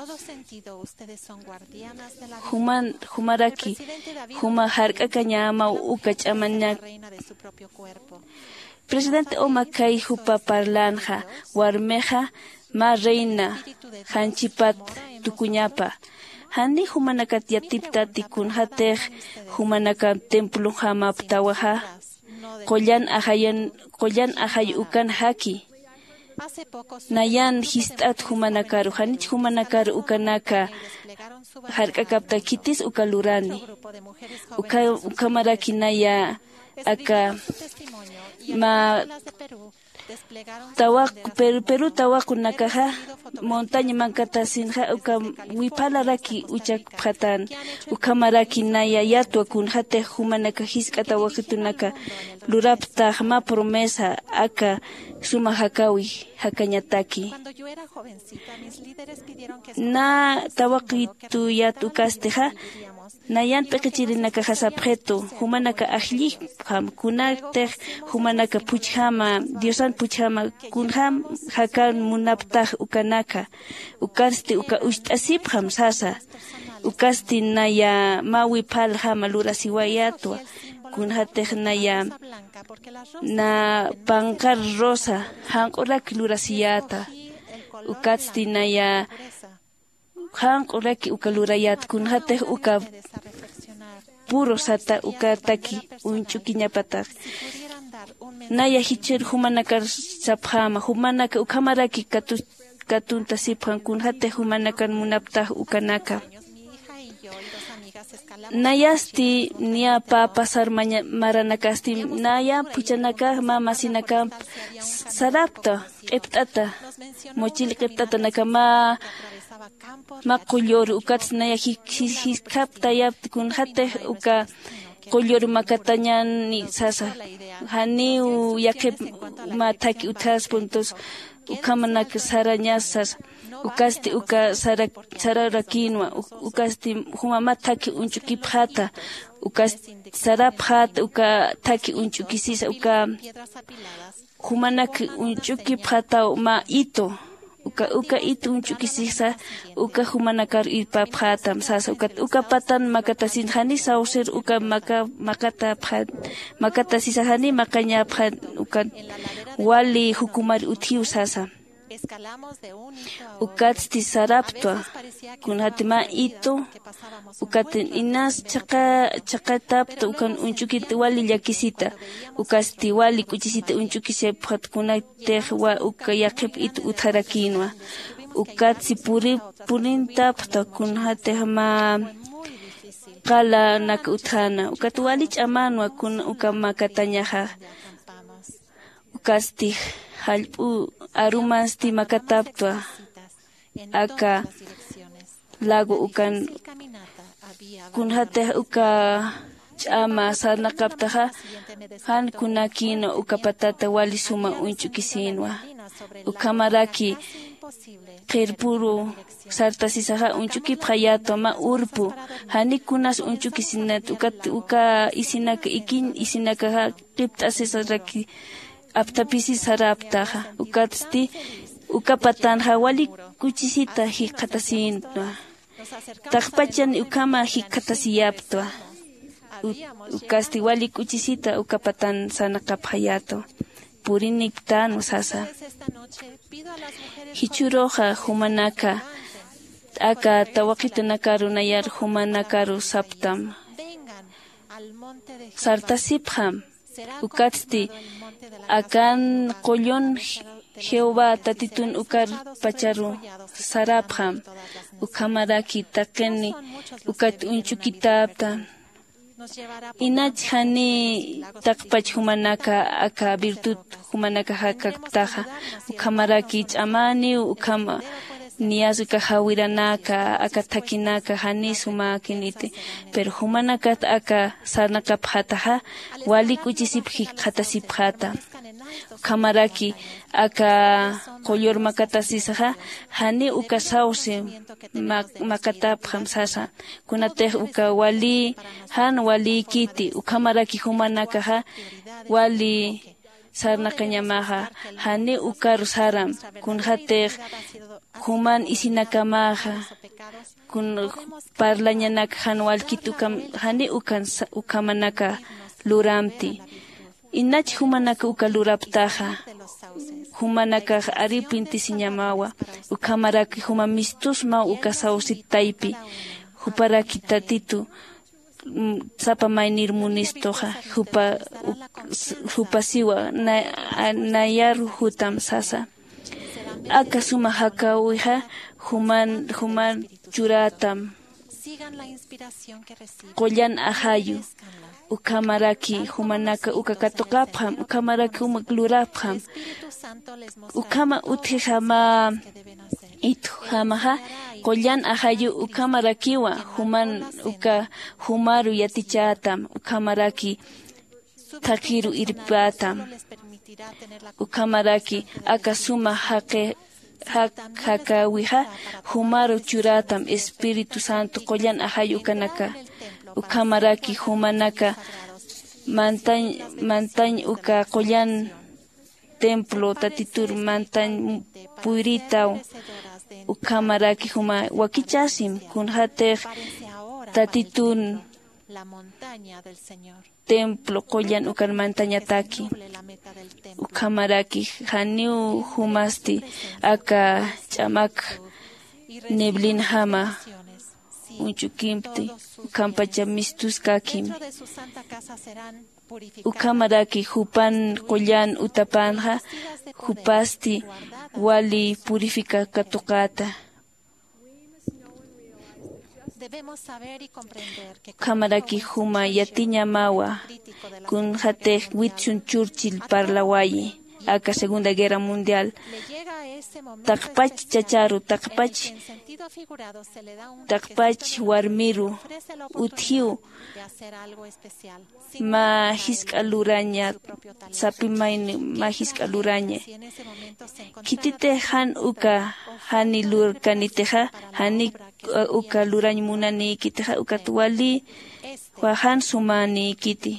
humaraki huma hark'aka ñama uka ch'amaña presidente omakay hupa parlaanja warmeja ma reina hanchipat tukuñapa hani humanakat yatiptati kunhatej humanakat templo hamaptawaja qollan ajay ukan haki nayan histat humanakaru hanich humanakaru ukanaka hark'akapta kitis ukalurani ukamaraki naya aka ma Perú tawakunakaja montaña mankata sinja uka wipalaraki uchak phatan ukamaraki naya yatwa kunhate humanaka hiskata wakitunaka lurapta ma promesa aka suma hakawi hakañataki na tawakitu yatukasteja nayan pekichirinaka hasapjeto humanaka ajli ham kunakte humanaka puchhama diosan puchhama kunham hakan munaptaj ukanaka ukasti uka ustasip ham sasa ukasti naya mawi pal hama lurasiwayatwa kunhatej naya na pankar rosa hanqorak lurasiyata ukasti naya hanquraki ukalurayat kunhatej uka puro sata ukataki unchukiñapataj naya hichir humanaka saphama humanaka ukamaraki katunta siphan kunhatej humanaka munaptaj ukanaka nayasti nia pasar maranakasti naya puchanaka mama sinaka sarapta qipt'ata mochil qipt'ata nakama maqullor ukats naya hiskapta yap kunhatej uka qullor makatañani sasa haniu yaqip mataki utas puntos ukamanaka sarañasas ukasti uka sararakinwa ukasti humamataki unchukipjata ukasti sarapjata uka taki unchukisisa uka humanaki unchukipjata ma ito uka itu unchukisisa uka humanakar irpapjatam sasa uka patan makatasin hani sauser uka makata sisahani makaña uka wali hukumar uthiu sasa ukatsti saraptwa kunhatima ito ukatin inas chaqatapta ukan unchukit wali llakisita ukasti wali kuchisita unchukise phatkunatej wa uka yaqip itu utharakinwa ukatsi purintapta kunhatej ma qala nak uthana ukat wali ch'amanwa uka makatañaja ukasti hallp'u arumasti makataptwa aka lago ukan kunhate uka chama sarna kaptaha han kunakino uka patata wali suma unchu kisinwa ukamaraki qirpuru sartasisaha unchuki phayato ma urpu hani kunas unchuki sinat uka isinaka ikin isinaka qiptasisaraki aptapisi saraptaha ukatsti ukapatan hawali kuchisita hiqatasinwa taqpachan ukama hiqatasiyaptwa ukasti wali kuchisita ukapatan sanaqaphayato puriniktan sasa hichuroja humanaka aka tawaqitunakaru nayar humanakaru saptam sartasipjam ukatsti akan qollon Jehová tatitun ukar pacharu sarapjam ukamaraki takeni ukat unchukitapta inach hani taqpach humanaka aka virtud humanaka hakaktaja ukamaraki ch'amani ukama niyazuka hawiranaka aka takinaka hani sumakinite pero humanaka aka sarnaka phataja wali kuchisipji khatasipjata kamaraki aka qollor makatasisaja hani uka sauce makata phamsasa kunate uka wali han wali kiti ukamaraki humanaka wali sarna kanyamaha hani uka rusaram kunhate human isinakamaha kun parlañanak han walkitu hani ukamanaka luramti inach humanaka ukaluraptaja humanaka aripinti siñamawa ukamaraki huma mistusma ukasawsitaypi huparaki tatitu sapa mainir munistoja hupasiwa nayaru hutam sasa aka suma hakawija human churatam qollan ahayu ukamaraki humanaka ukakatoqapham ukamaraki umaklurapjam ukama uthijama ithujamaha qollan ahayu ukamarakiwa human humaru yatichatam ukamaraki thakiru irpatam ukamaraki akasuma hakawiha humaru churatam Espíritu Santo qollan ahayu kanaka ukamaraki humanaka mantañ uka qollan templo tatitur mantañ puyritaw ukamaraki huma wakichasim kunhatej tatitun templo qollan ukan mantañataki ukamaraki haniu humasti aka ch'amak neblin hama unchukimti ukampacha mistuskakim ukamaraki hupan qollan utapanja hupasti wali purifika katuqata ukamaraki huma yatiñamawa kunhatej Winston Churchill parlawayi aka Segunda Guerra Mundial taqpach chacharu taqpach warmiru uthiu ma hisk'aluraña sapimayni ma hisk'aluraña kitite han uka hani lurkaniteja hani uka lurañ munani kiteja uka tuwali wahan sumani kiti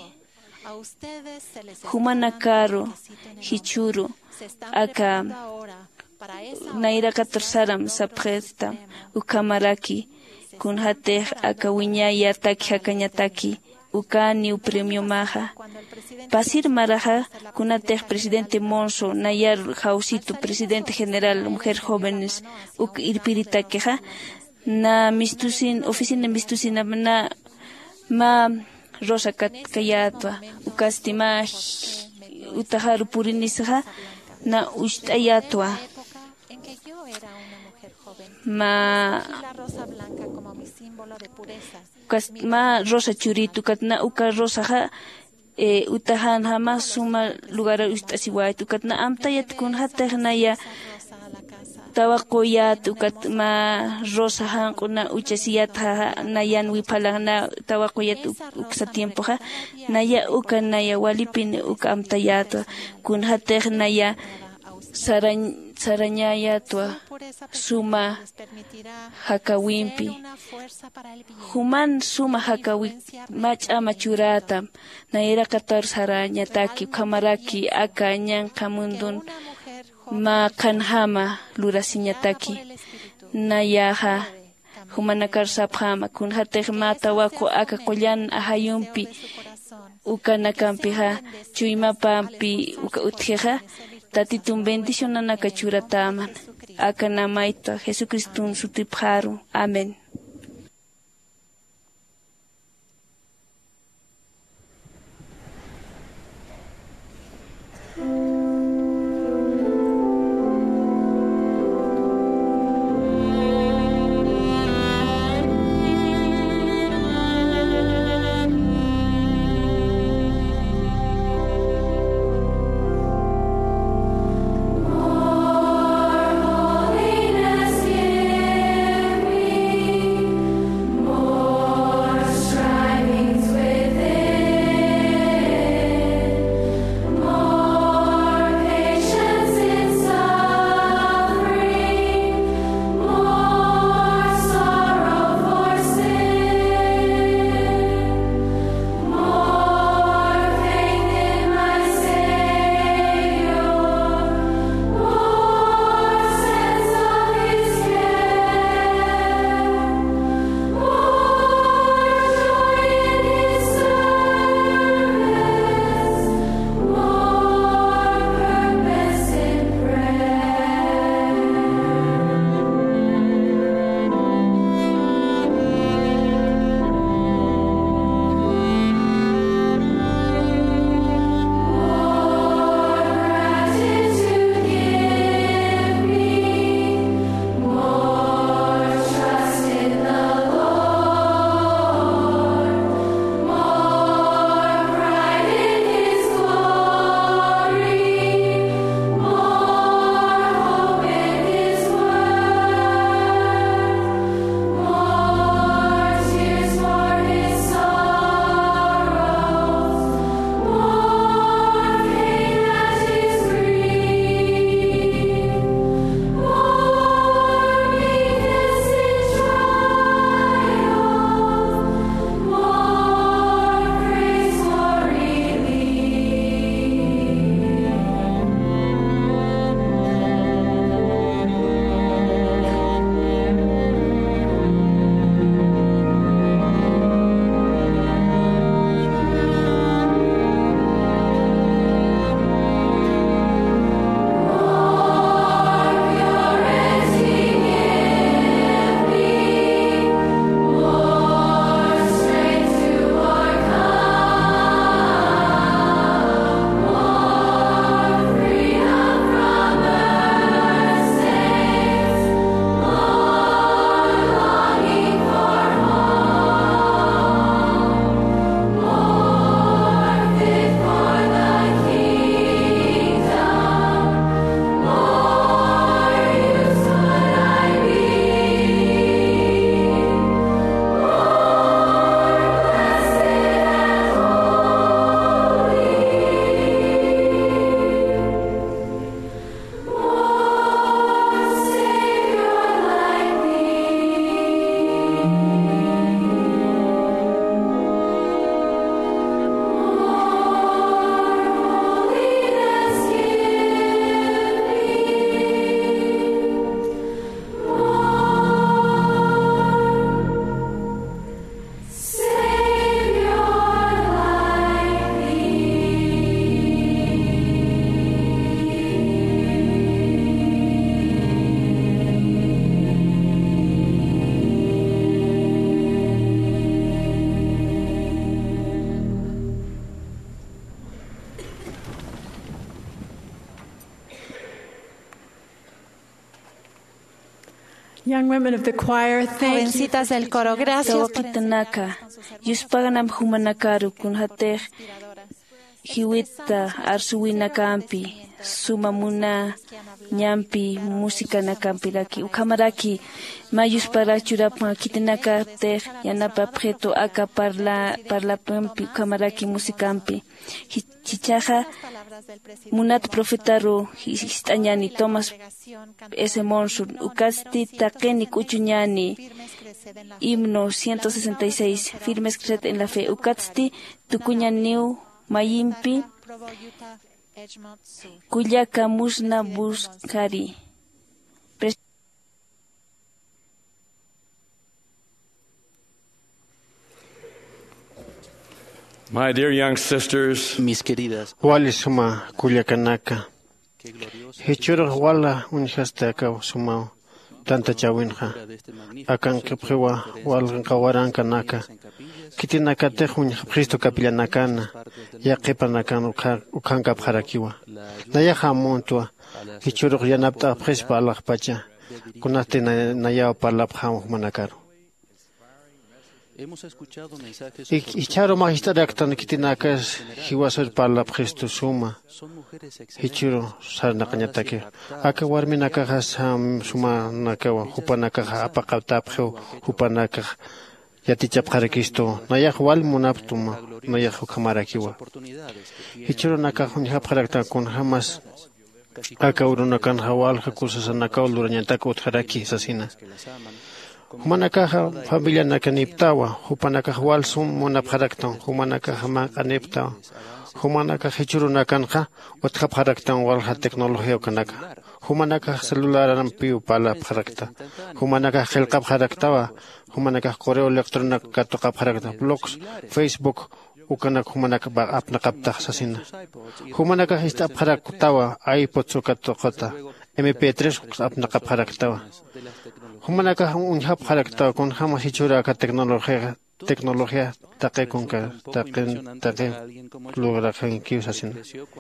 humanakaru hichuru aka naira katorsaram sapresta ukamaraki kunhatej aka wiñaya taki hakañataki ukani premio maja pasir maraja kunatej presidente Monso nayar Jausito presidente general mujer jóvenes irpiritakeja na mistusin oficina mistusina na ma rosa kayatwa ukastima utaharu purinisaja na ushtayatwa ma rosa churitu katna uka rosa ha utahan hama suma lugar ustasiwaitu katna amtayat kun hatajnaya tawaquyat ukatma rosa hanquna uchasiyat nayan wipalana tawaquyat uksa tiempo ha naya uka naya walipin uka amtayat kun hatej naya sarañaya tua suma hakawimpi human suma hakawi macha machurata naira 14 araña taki kamaraki aka ñan kamundun ma kanhama lurasiñataki nayaha humanakar saphama kun hatej mata wako aka kollan ahayumpi uka nakampiha chuymapampi uka utjeja tatitun bendicionana kachurataman aka namaita Jesucristun sutipharu. Amén. Young women of the choir, thank you. Jovencitas del coro, gracias. Tawakitanaka, yuspaganam humanakaru kun hatej hiwita arsuwinakampi, sumamuna ñampi música nakampiraki ukamaraki mayus para churapa kitinaka te yanapa preto aka parla pampi ukamaraki musikampi chichaja munat profetaro histañani Tomás ese monsun ukasti takeni kuchuñani himno 166 firmes creed en la fe ukasti tukuñaniu mayimpi Kuyaka musna buskari. My dear young sisters, mis queridas, wali suma kuyakanaka. Hichuro wala unhasta ka suma tanta chawinha. Akan keprewa wal kawaran kanaka. Kitinaka te hun Cristo kapilanakana. Ya kepanakan ukan kapharakiwa. Naya hamontua. Hichuro yanapta prespa Allah pacha. Kunate naya palap ham manakaro. Icharo magistaraktan kitinakas hiwasar palap Cristo suma. Hichuro sarnakanyatake. Aka warminaka sam suma nakawa hupanaka apakatapho hupanaka Yatichap Harakisto, Nayak Wal Munaptuma, Nayak Kamarakiwa. Hichuro Nakahun Haparakta kun Hamas Akaurunakan Hawal Hakusas and Nakau Luranyantako Haraki Sasina. Humanakaha familia Nakaniptawa, Hupanaka Wal Sum Munaparaktan, Humanaka Hamakanipta, Humanaka Hichuru Nakanha, Othap Haraktan Walha Technology Kanaka. Humanaka celular rampiu pala parakta. Humanaka helkap haraktawa. Humanaka correo electrónico katoka parakta. Blogs, Facebook, ukanak humanaka ba apnakapta sasina. Humanaka hista paraktawa iPod katokota. MP3 apnakap haraktawa. Humanaka unhap haraktawa kun hama hichura ka tecnología take kunka take logra kan kiusasin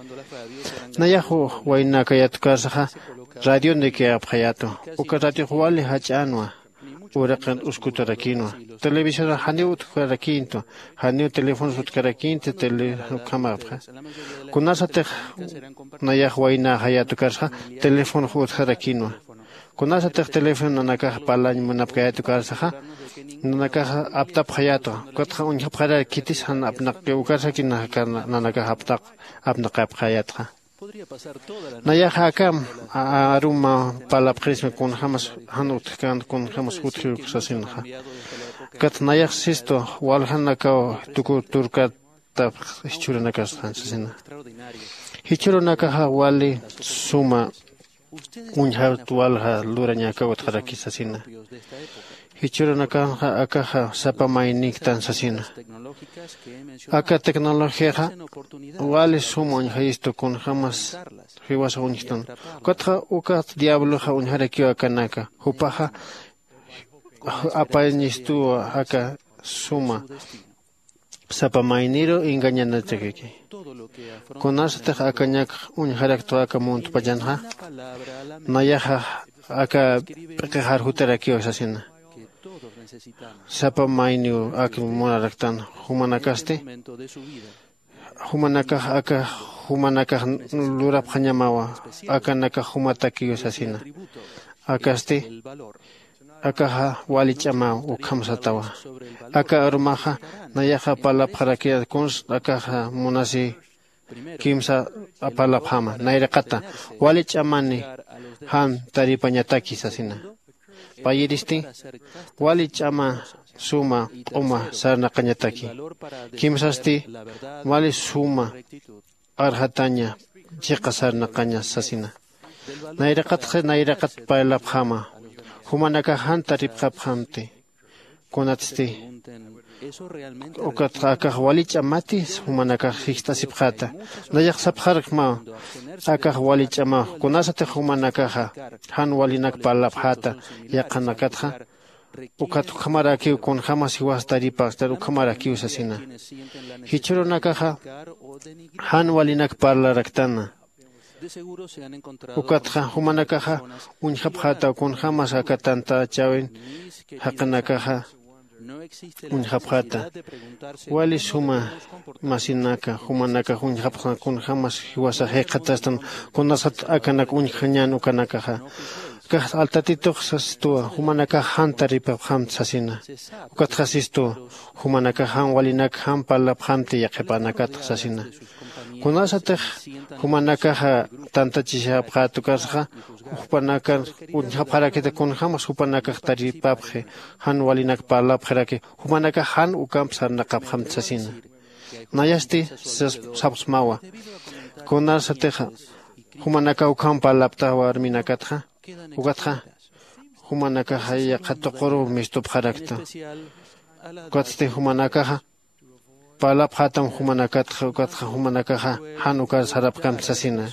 nayahu waina kayat kasaha radio de que aphayato ukatati huali hachanwa urakan uskutarakinwa televisión haniut karakinto haniut teléfono utkarakinto tele kamapha kunasate nayahu waina hayatu kasaha teléfono utkarakinwa kunasate teléfono nakah palañ munapkayatu kasaha Nanaka aptap hayato, Kotha unhapara kitis han apnak ukasakina nanaka aptak apnakap hayatra. Nayahakam aruma palaprisme kun hamas hanut kan kun hamas uthiu sasinha. Kat nayah sisto walhanaka tuku turka tap hichurunaka sansina. Hichurunaka wali suma unhat walha luranyaka utharaki sasina. Hichurunaka akaha sapa mainik tan sasina. Aka tecnología wali sumon haisto kun hamas hiwas unistan. Kotha ukat diablo ha unharekio akanaka. Hupaha apanistu aka suma sapa mainiro engañana tekeki. Konasta akanyak unharekto akamunt pajanha. Nayaha aka pekehar huterakio sasina. Sapa mainu ak monaraktan humanakaste humanaka aka humanaka lurap hanyamawa aka naka humataki usasina akaste aka walichama ukhamsatawa aka armaha nayaha palap harakia kuns aka munasi kimsa apalap hama nairakata walichamani han taripanyataki sasina Payiristi, wali chama suma oma sarna kanyataki. Kimsasti, wali suma arhatanya chika sarna kanya sasina. Nairakat pailap hama. Humanaka hantarip hamte. Konatsti. Okataka wali chamati, humanaka hikstasip hata. Nayak sapharak ma. Aka wali chama. Konasate humanaka han walinak palap hata. Yakanakatha. Ukat kamaraki kun hamas hiwastari pastar ukamaraki usasina. Hichuro nakaha han walinak parlaraktana. Ukatha humanakaha unhaphata kun hamas akatanta chawin hakanakaha unjapjata wali suma masinaka humanaka unjapja kun jamas hiwasa heqatastan kunasat akanak unjañan ukanakaja kah altatito sastua humanaka hantaripa ham sasina ukatjasisto humanaka han walinak han palap hamti yaqepanakat sasina kunasatej humanaka tanta chisapja tukasja hupanaka unjapjarakita kun jamas hupanaka taripapje han walinak palap jerake humanaka han ukampsar naqapjam sasina nayasti sapsmawa kunasatej humanaka ukampa lapta warminakatja ugatja humanaka haya qatoqoro mistop kharakta qatste humanaka palap hatam humanakat ugatja humanaka han ukar sarap kam sasina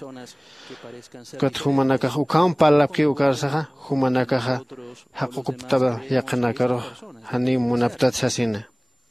qat humanaka ukam palap ki ukar saha humanaka haququpta yaqnakaro hani munaptat sasina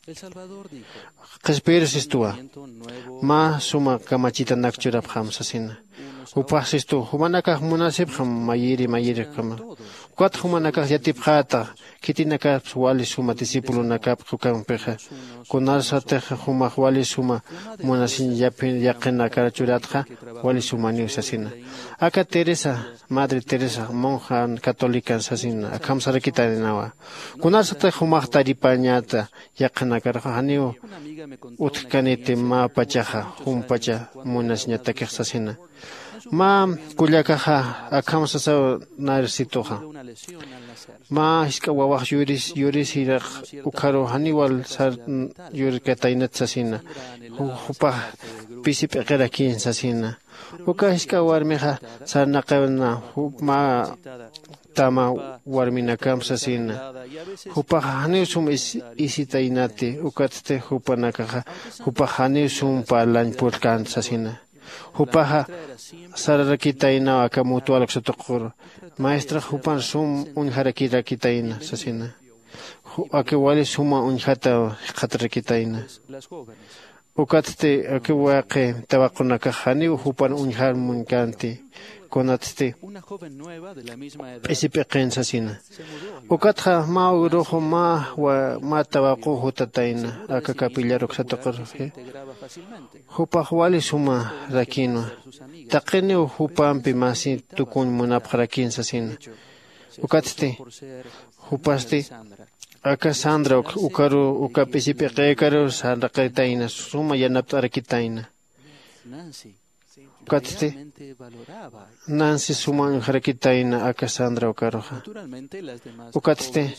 qespires istua ma suma kamachita nakchurap ham sasina upasisto humanaka munasib ham mayiri kama kwat humanaka yatip khata kitinaka wali suma discípulo nakap kukampeja kunasate huma wali suma munasin yapin yaqina karachuratja wali suma ni sasina aka Teresa Madre Teresa monja católica sasina akamsarakita nawa kunasate huma taripañata yaqina karjaniu utkanete ma pachaja humpacha munasñata sasina ma kullakaja akamsasa narsitoja ma iskawawaj yuris iraq ukaro haniwal sar yurkatainat sasina hupa pisip eqerakin sasina uka iskawarmeja sar naqawna ma tama warminakam sasina hupa hanisum isitainate ukatte hupanakaja hupa hanisum palanpurkan sasina hupaja sararakitaina akamutualak sotoqur maestra hupan sum unjarakitaina sasina akewali suma unjata qatrakitaina ukatte akewaqe tawaqunaka hani hupan unjar munkanti konatste isipeqen sasina ukatja ma urojo ma wa ma tawaqu hutataina akakapillarok sotoqur hupa wali suma rakino taqini hupampi masi tukun munapjarakin sasina ukatste hupaste aka Sandra ukaru ukapisipeqe karu saraqitaina suma yanaptarakitaina ukatste Nancy suma unjarakitaina aka Sandra ukaroja ukatste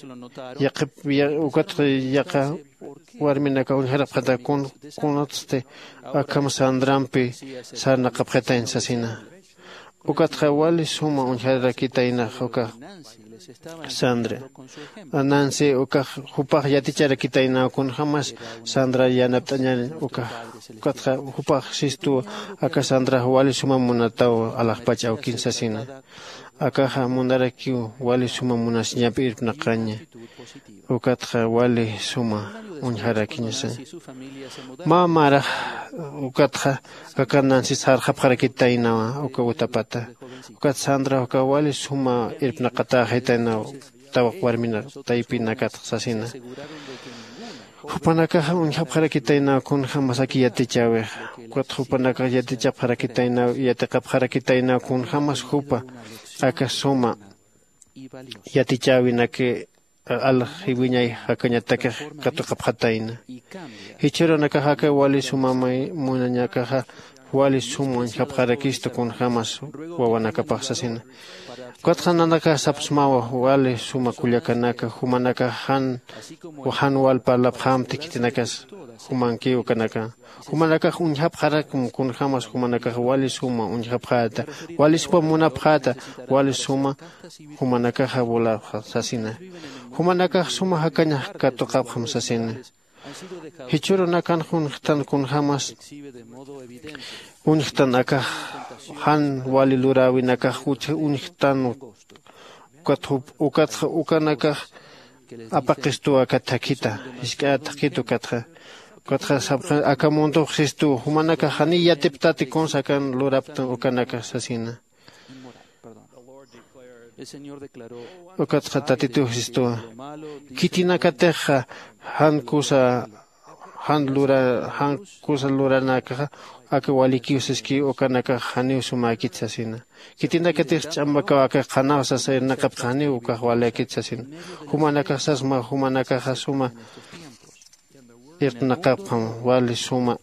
yaqa warminaka unjarapjata kunatste akam Sandrampi sarnaqapjatain sasina ukatja wali suma unjarakitaina uka Sandra Nancy uka hupaj yaticharakitaina kun jamas Sandra yanaptañan ukatja hupaj sistu aka Sandra wali suma munataw alaqpacha ukin sasina akaja munarakiu wali suma munasñapi irpnaqaña ukatja wali suma unjarakiñasa mamara ukatja aka Nancy sarqapjarakitaina uka utapata ukat Sandra uka wali suma irpnaqatajitaina tawaq warmina taypinakat sasina hupanaka unjapjarakitaina kun jamasaki yatichawe ukat hupanaka yatichapjarakitaina yatiqapjarakitaina kun jamas hupa aka suma yatichawinake al hiwiñay hakañataka katuqapjataina hichironaka haka wali suma munañakaja wali suma unjapjarakisto kun jamas wawanakapaj sasina Kuatjananaka sapsmawa wali suma kullakanaka humanaka han walpa lapjam tikitinakas humanki ukanaka humanaka unjapjarakum kun jamas humanaka wali suma unjapjata wali suma munapjata wali suma humanaka bola sasina humanaka suma hakaña katuqapjam sasina hichuronakan hunqtan kun jamas unjtan aka han wali lurawinaka unjtan ukanaka apaqistu aka takita iska takitu katja sabqa aka monto xistu humanaka hani yatiptati konsakan luraptan ukanaka sasina ukatqa tatitu Jesusto kitinakateja han kusa luranaka aka walikiusiski ukanaka haniu sumakitsasina kitinakatej ch'ambaka aka qanawsa sayrnaqap haniu ukaq walakitsasina humanaka sasma humanaka hasuma irnaqapqan wali suma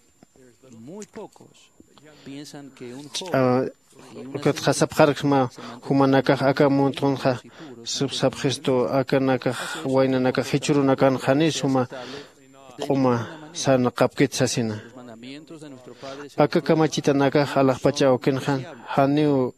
ukatqa sapqarqma humanaka aka montonqa subsabgesto aka naka waynanaka hichurunaka hani suma quma sana qapkitsasina aka kamachitanaka halaqpacha ukinqa haniu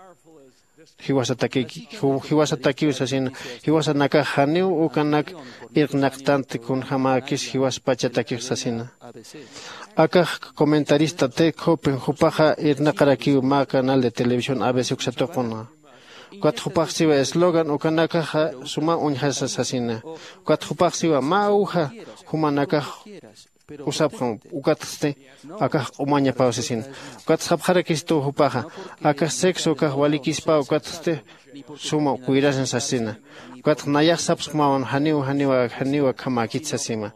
hiwasataki usasina hiwasanaka haniu ukanak irnaqtante kun hamakis hiwaspacha takisasina aka comentarista te copen hupaja irnaqaraki ma canal de televisión ABC uksatoqona Cuatro eslogan ukanaka suma unhasa sasina. Cuatro ma uja humanaka usaphan ukatste aka umaña pausasina. Cuatro harakis hupaja aka sexo ka walikispa ukatste suma kuirasen sasina. Cuatro nayak sapsmaon haniwa kamakitsasima.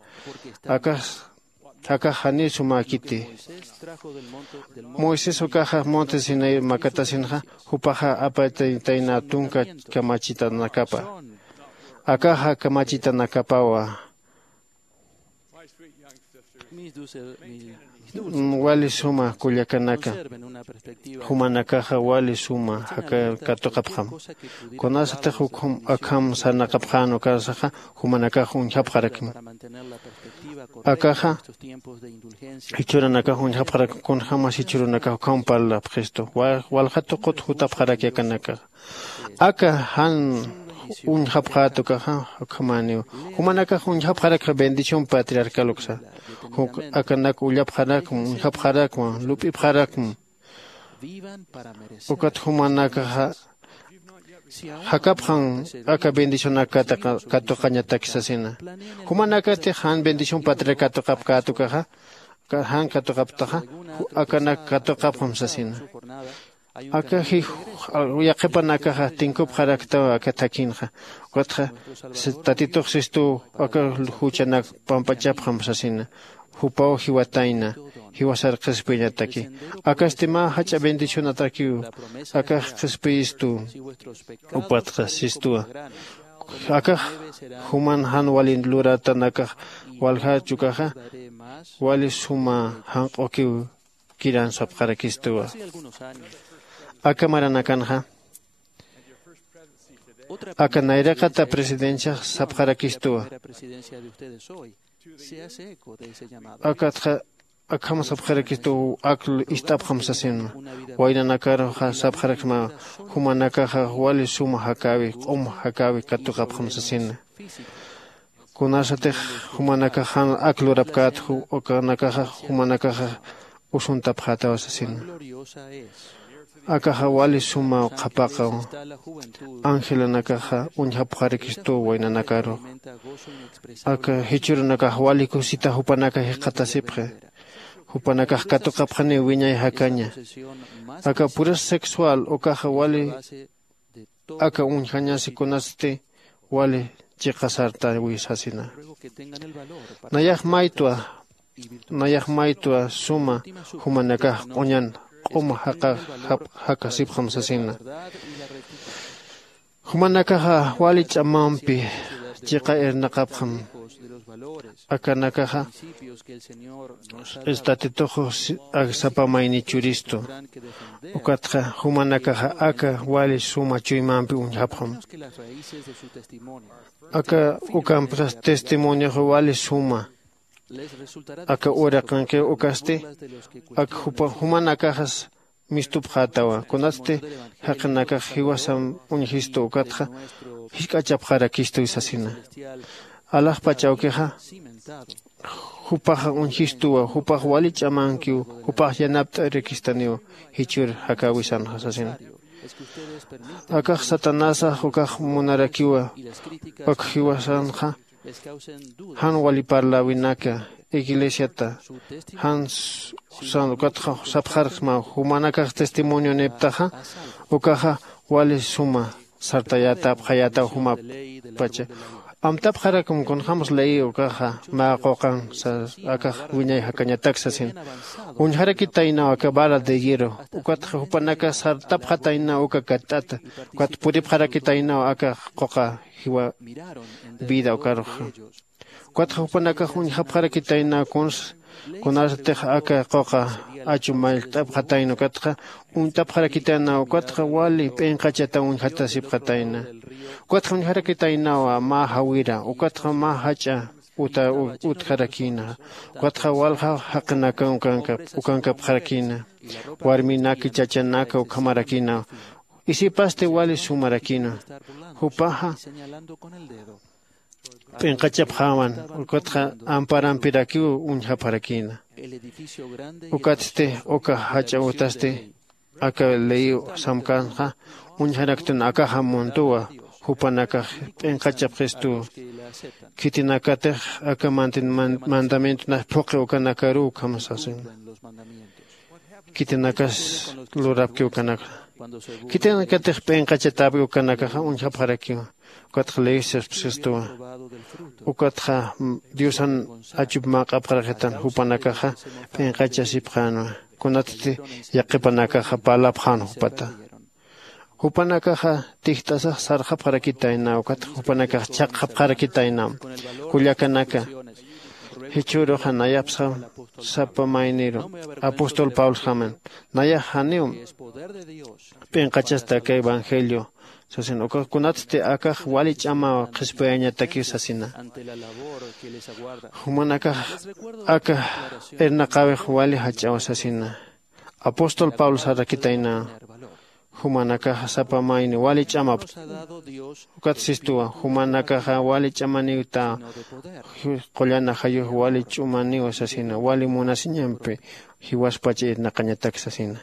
Aka hani suma kiti. Moisés okaja montes sinay makatasinja hupaja apataina tunka kamachita nakapa. Akaja kamachita nakapawa. Wali suma kuyakanaka. Humanakaja wali suma haka katokapjam. Konasate hukum akam sanakapjano kasaja humanakaja unchapjarakim. Akaja hichuranaka unchapjarak kun jamas hichurunaka kampala presto. Waljato kot hutapjaraki kanaka. Aka han unchapjato kaja kamaniu. Humanaka unchapjarak bendición patriarcal oksa. Akanak ullapjarak unchapjarak lupipjarak. Ukat humanaka hakaphan aka bendición katoqaña takisasina. Humanaka te han bendición patriarcato kapkatukaja han katoqaptaja akanak katoqapam sasina. Aka hi yaqipanakaja tinkupjarakta aka takinja. Qatja tatitoqsistu aka huchanak pampachapjam sasina. Hupao hiwataina hiwasar qispeñataki. Aka estima hacha bendición atakiu. Aka qispistu upatqa sistua. Aka human han walin luratanaka walha chukaja wali suma han okiu kiran sapqarakistua. Aka maranakanja aka nairakata presidencia sapqarakistua. Akam sapqarakistu akl istapqam sasin waynanakaro sapqarakma humanakaja wali suma hakawi hakawi katuqapqam sasin kunasate humanakajan aklurapkat okanakaja humanakaja usuntapqata sasin akaja wali suma qapaqa angelanakaja unhapqarakistu waynanakaro aka hichurunaka wali kusita hupanaka hiqatasipqa hupanaka katuqapqani wiñay hakaña aka pura sexual okaja wali aka unhañasi kunaste wali chiqasarta wisasina nayaq maytua suma humanaka qoñan quma haka sipqam sasina humanakaja wali ch'amampi chiqa irnaqapqam akanakaja estatitojo agsapamaini churisto ukatqa humanakaja aka wali suma chuymampi unhapqam aka ukampras testimonio wali suma aka uraqanke ukaste aka humanakajas mistupqatawa kunaste haqnaka hiwasam unhisto ukatqa hisk'achapqarakisto isasina alaq pachawkeja hupaja unhistuwa hupaj wali ch'amankiu hupaj yanapta rekistaniu hichur hakawisan hasasina akaq satanasa hukaq munarakiwa ak hiwasanja han wali parlawinaka iglesiata han sapjarqma humanakaq testimonio neptaja ukaja wali suma sartayata khayata huma pacha amtap khara kum konjamos lei ukaja ma qoqan aka wiñay hakañatak sasin unjara kitaina akabara de hierro ukat hupanaka sartap khataina ukakatata ukat purip khara kitaina aka qoqa hiwa vida ukar ukat hupanaka unjap khara kitaina kons kunarte aka qoqa achumal tap khataina ukatqa untap khara kitaina ukatqa wali penqachata unjata sip khataina ukatqa unjara kitaina ma hawira ukatqa ma hacha uta utharakina ukatqa walha haqnaka ukanka pharakina warminaki chachanaka ukamarakina isipaste wali sumarakina hupaha penqachap hawan ukatqa amparampiraki unjaparakina ukatste uka hacha utaste aka leyo samkanja unjaraktan aka hamontua hupanaka penqachap gestu kitinakate aka mandamento na poque ukanakaru kamasasin kitinakas lurapki ukanaka kitinakate penqachatabi ukanaka unjaparaki ukatqa leysas gestu ukatqa diosan achupmaqa parajetan hupanaka penqachasipqano kunatiti yaqipanaka palapqan hupata hupanaka tihtasa sarqa parakitaina ukat hupanaka chaqqa parakitaina kullakanaka hichuro hanayapsa sapa mainiro apóstol Pablo Haman naya haneu penqachasta ka evangelio sasin ukat kunatiti aka wali chama qispaña takisasina humanaka aka ernaqawe wali hachawasasina apóstol Pablo sarakitaina humanaka sapa maini wali chama ukat sistua humanaka wali chamaniuta qollana hayu wali chumani wasasina wali munasiñampe hiwaspache naqañatak sasina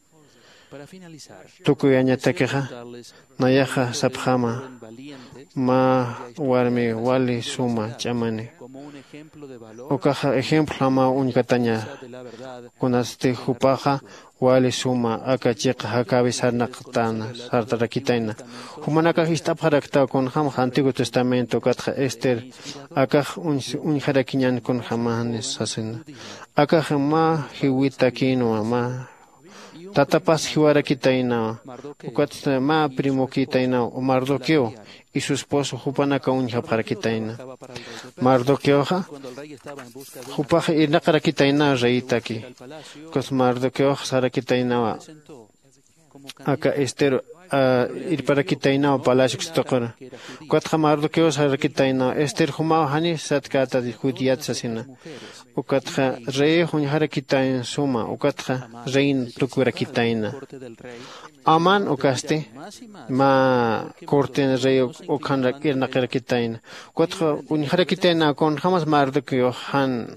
tukuyañatakeja nayaja sapjama ma warmi wali suma chamani ukaja ejemplo ma unkataña kunaste hupaja wali suma aka chiqa hakabi sarnaqtana sartarakitaina humanaka histapharakta con ham antiguo testamento katja Esther aka unjarakiñan con jamanes asina aka ma hiwita kino ma tatapas hiwarakitaina ukat ma primo kitaina Mardoqueo y su esposo hupanaka unjaparakitaina Mardoqueo hupaja irnaqarakitaina reitaki kos Mardoqueo sarakitaina aka Esther irparakitaina palacio stoqora katja Mardoqueo sarakitaina Esther huma hani satkata di judíat sasina ukatja rey hunjarakitaina suma ukatja rein tukurakitaina aman ukaste ma corten rey ukanra irnaqarakitaina katja hunjarakitaina con jamás Mardoqueo han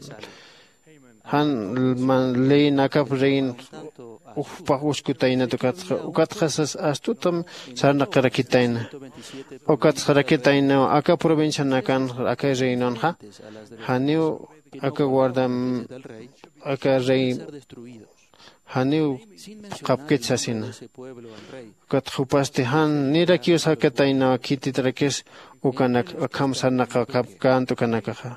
man ley nakap rein uskutaina ukatja sas astutam sarnaqarakitaina ukatja rakitaina aka provincia nakan aka reinonja haniu aka guardam aka rey haniu qapketsasina ukatja upaste han nirakius hakataina kititrakes ukanak kamsarnaqa kapkantu kanakaja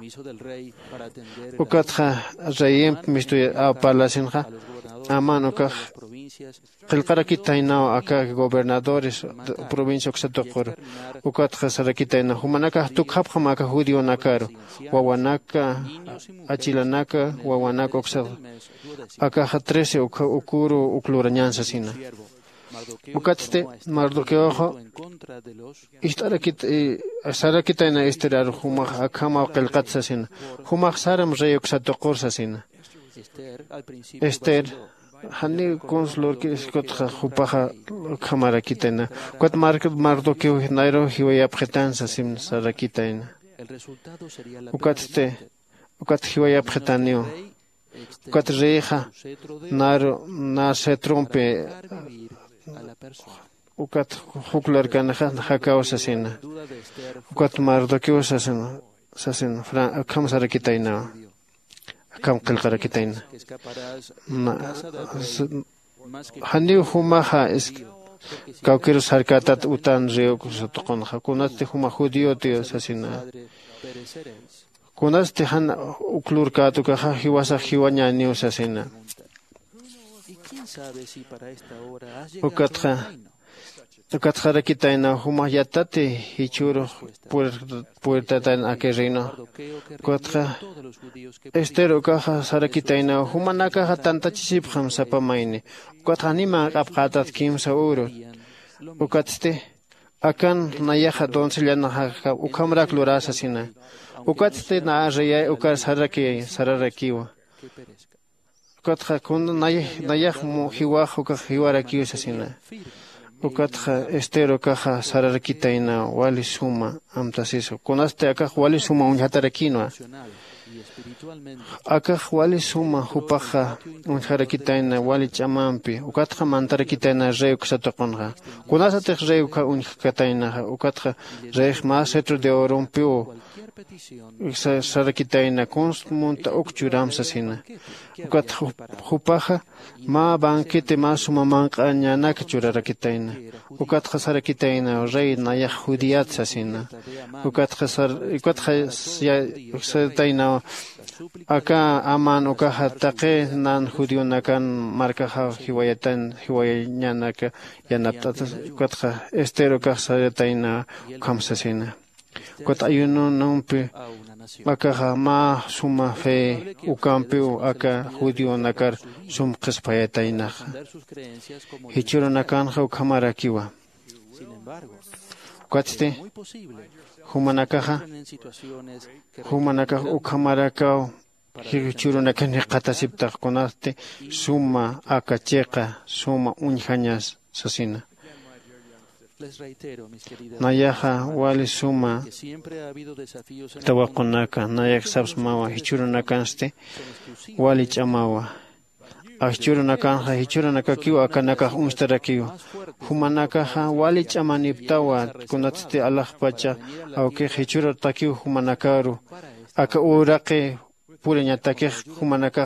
ukatja reyem mistu apalasinja aman ukaj qilqarakitaina aka gobernadores provincia oksatoqor ukatja sarakitaina humanaka tukhapjama aka judío nakaro wawanaka achilanaka wawanaka oksa aka 13 ukuru uklurañansasina ukatste Mardoqueo sarakitaina Esther humaj akama qilqatsasina humaj saram rey oksatoqorsasina Esther hani consulor que escotja hupaja kamarakitaina kwat Mardoqueo nairo hiwayapjetansa sim sarakitaina ukatste ukat hiwayapjetanio ukat reja na se trompe ukat huklar kanaja hakawasasina ukat Mardoqueo sasina kam sarakitaina kam qilqarakitaina hani humaja Cauquero sarcatat utan río kusotoconja. Kunaste huma judío tío asesina. Kunaste han uklurcatu caja jiwasa jiwaña ni asesina. Ukatjara kitaina huma yatate hichuro puerta tan akerino. Kotja estero caja sarakitaina huma nakaja tanta chisipjam sapamaini. Kotja nima apqatat kimsa uro. Ukatste akan nayaja doncellanaja ukamrak lurasa sina. Ukatste na araya ukar sararakiwa. Ukatja kun nayaj mu hiwaj ukajiwarakiwa sina. Ukatja estero caja sararquitaina wali suma amtasiso. Kunaste acá wali suma unjatarakino. Acá wali suma hupaja unjaraquitaina wali chamampi. Ukatja mantarakitaina reu ksatokonga. Kunasate reu ka unjataina. Ukatja reu más etro de orompio. Sarakitaina kunst munta ukchuramsa sina. Ukat hupaja ma banquete más suma manqaña nakchurarakitaina. Ukat sarakitaina rey naya judiat sasina. Ukat sartaina acá aman ukaja taqe nan judio nakan marcaja hiwayatan hiwayanaka yanaptata. Ukat estero ka sartaina kamsasina. Ukat ayuno nompe acá ma suma fe ucampio acá judio nakar sum qespayataina. Hichuro nakanja ukamarakiwa. Ukaste humanakaja ukamarakaw hichuro nakan qatasiptaq kunaste suma akacheqa suma unjañas sasina. Nayaja wali suma tawakunaka nayak sabsmawa hichuro nakanste wali chamawa hichuro nakanja hichuro nakakiwa akanaka unstarakiwa humanakaja wali chamaniptawa kunatste alajpacha auke hichuro takiwa humanakaru aka uraqe pureñatake humanaka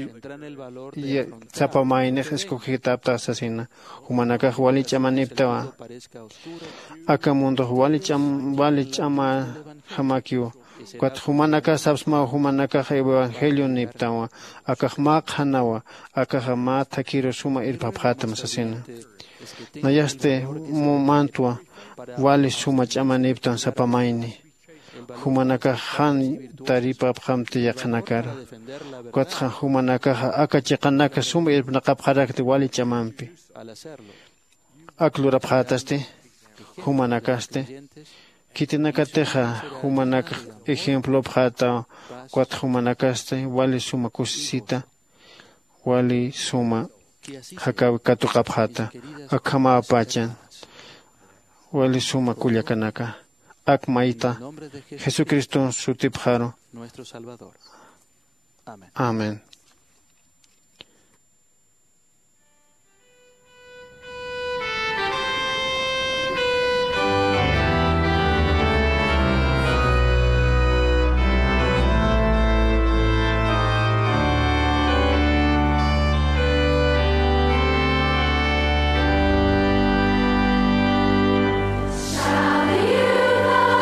zapamaine escogitapta asesina humanaka wali chamaniptawa aka mundo wali chama hamakiu kwat humanaka sabsma humanaka evangelio niptawa aka hanawa aka hama takiro suma irpaphatam asesina nayaste momantua wali suma chamaniptan sapamaine humanaka han taripa phamte yakanakar kwatha humanaka akachiqanaka sum ibnaqapharakti wali chamampi aklura phataste humanakaste kitinakateja humanaka ejemplo phata kwatha humanakaste wali suma kusita wali suma hakaw katuqaphata akhama apachan wali suma kulyakanaka Akmaita, Jesucristo Sutipjaro, nuestro Salvador. Amén. Amén.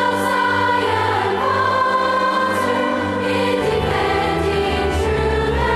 Defending true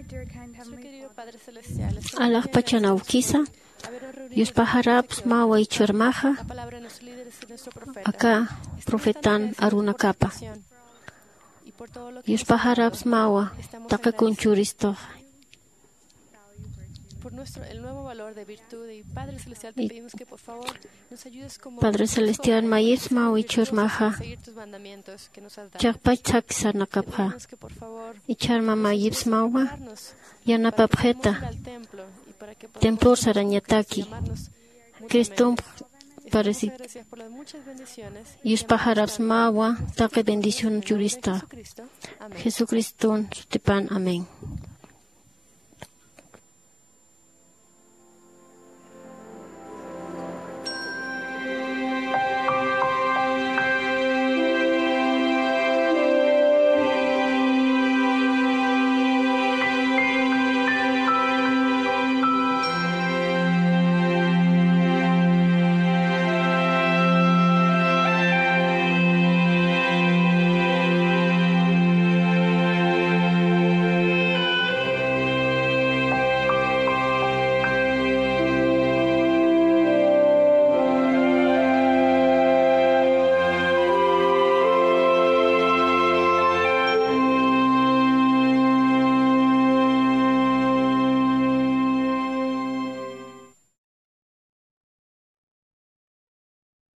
Allah pachanawkisa, Yuspaharaps mawa ichurmaja, acá profetan Aruna Kapa. Yuspaharaps mawa, takakunchuristo. Por el nuevo valor de virtud y Padre Celestial te pedimos que por favor nos ayudes como Padre Celestial mayis mawa ichurmaja. seguir tus mandamientos que nos has dado. Chakpachak sarnakapha. Que por favor Icharma mayis mawa. Yanapabjeta. al templo y para que Templor saranyataki. Cristum pareci. gracias por las muchas bendiciones. Yuspaharaps mawa, take bendición jurista. Jesucristo, Sutepan, amén.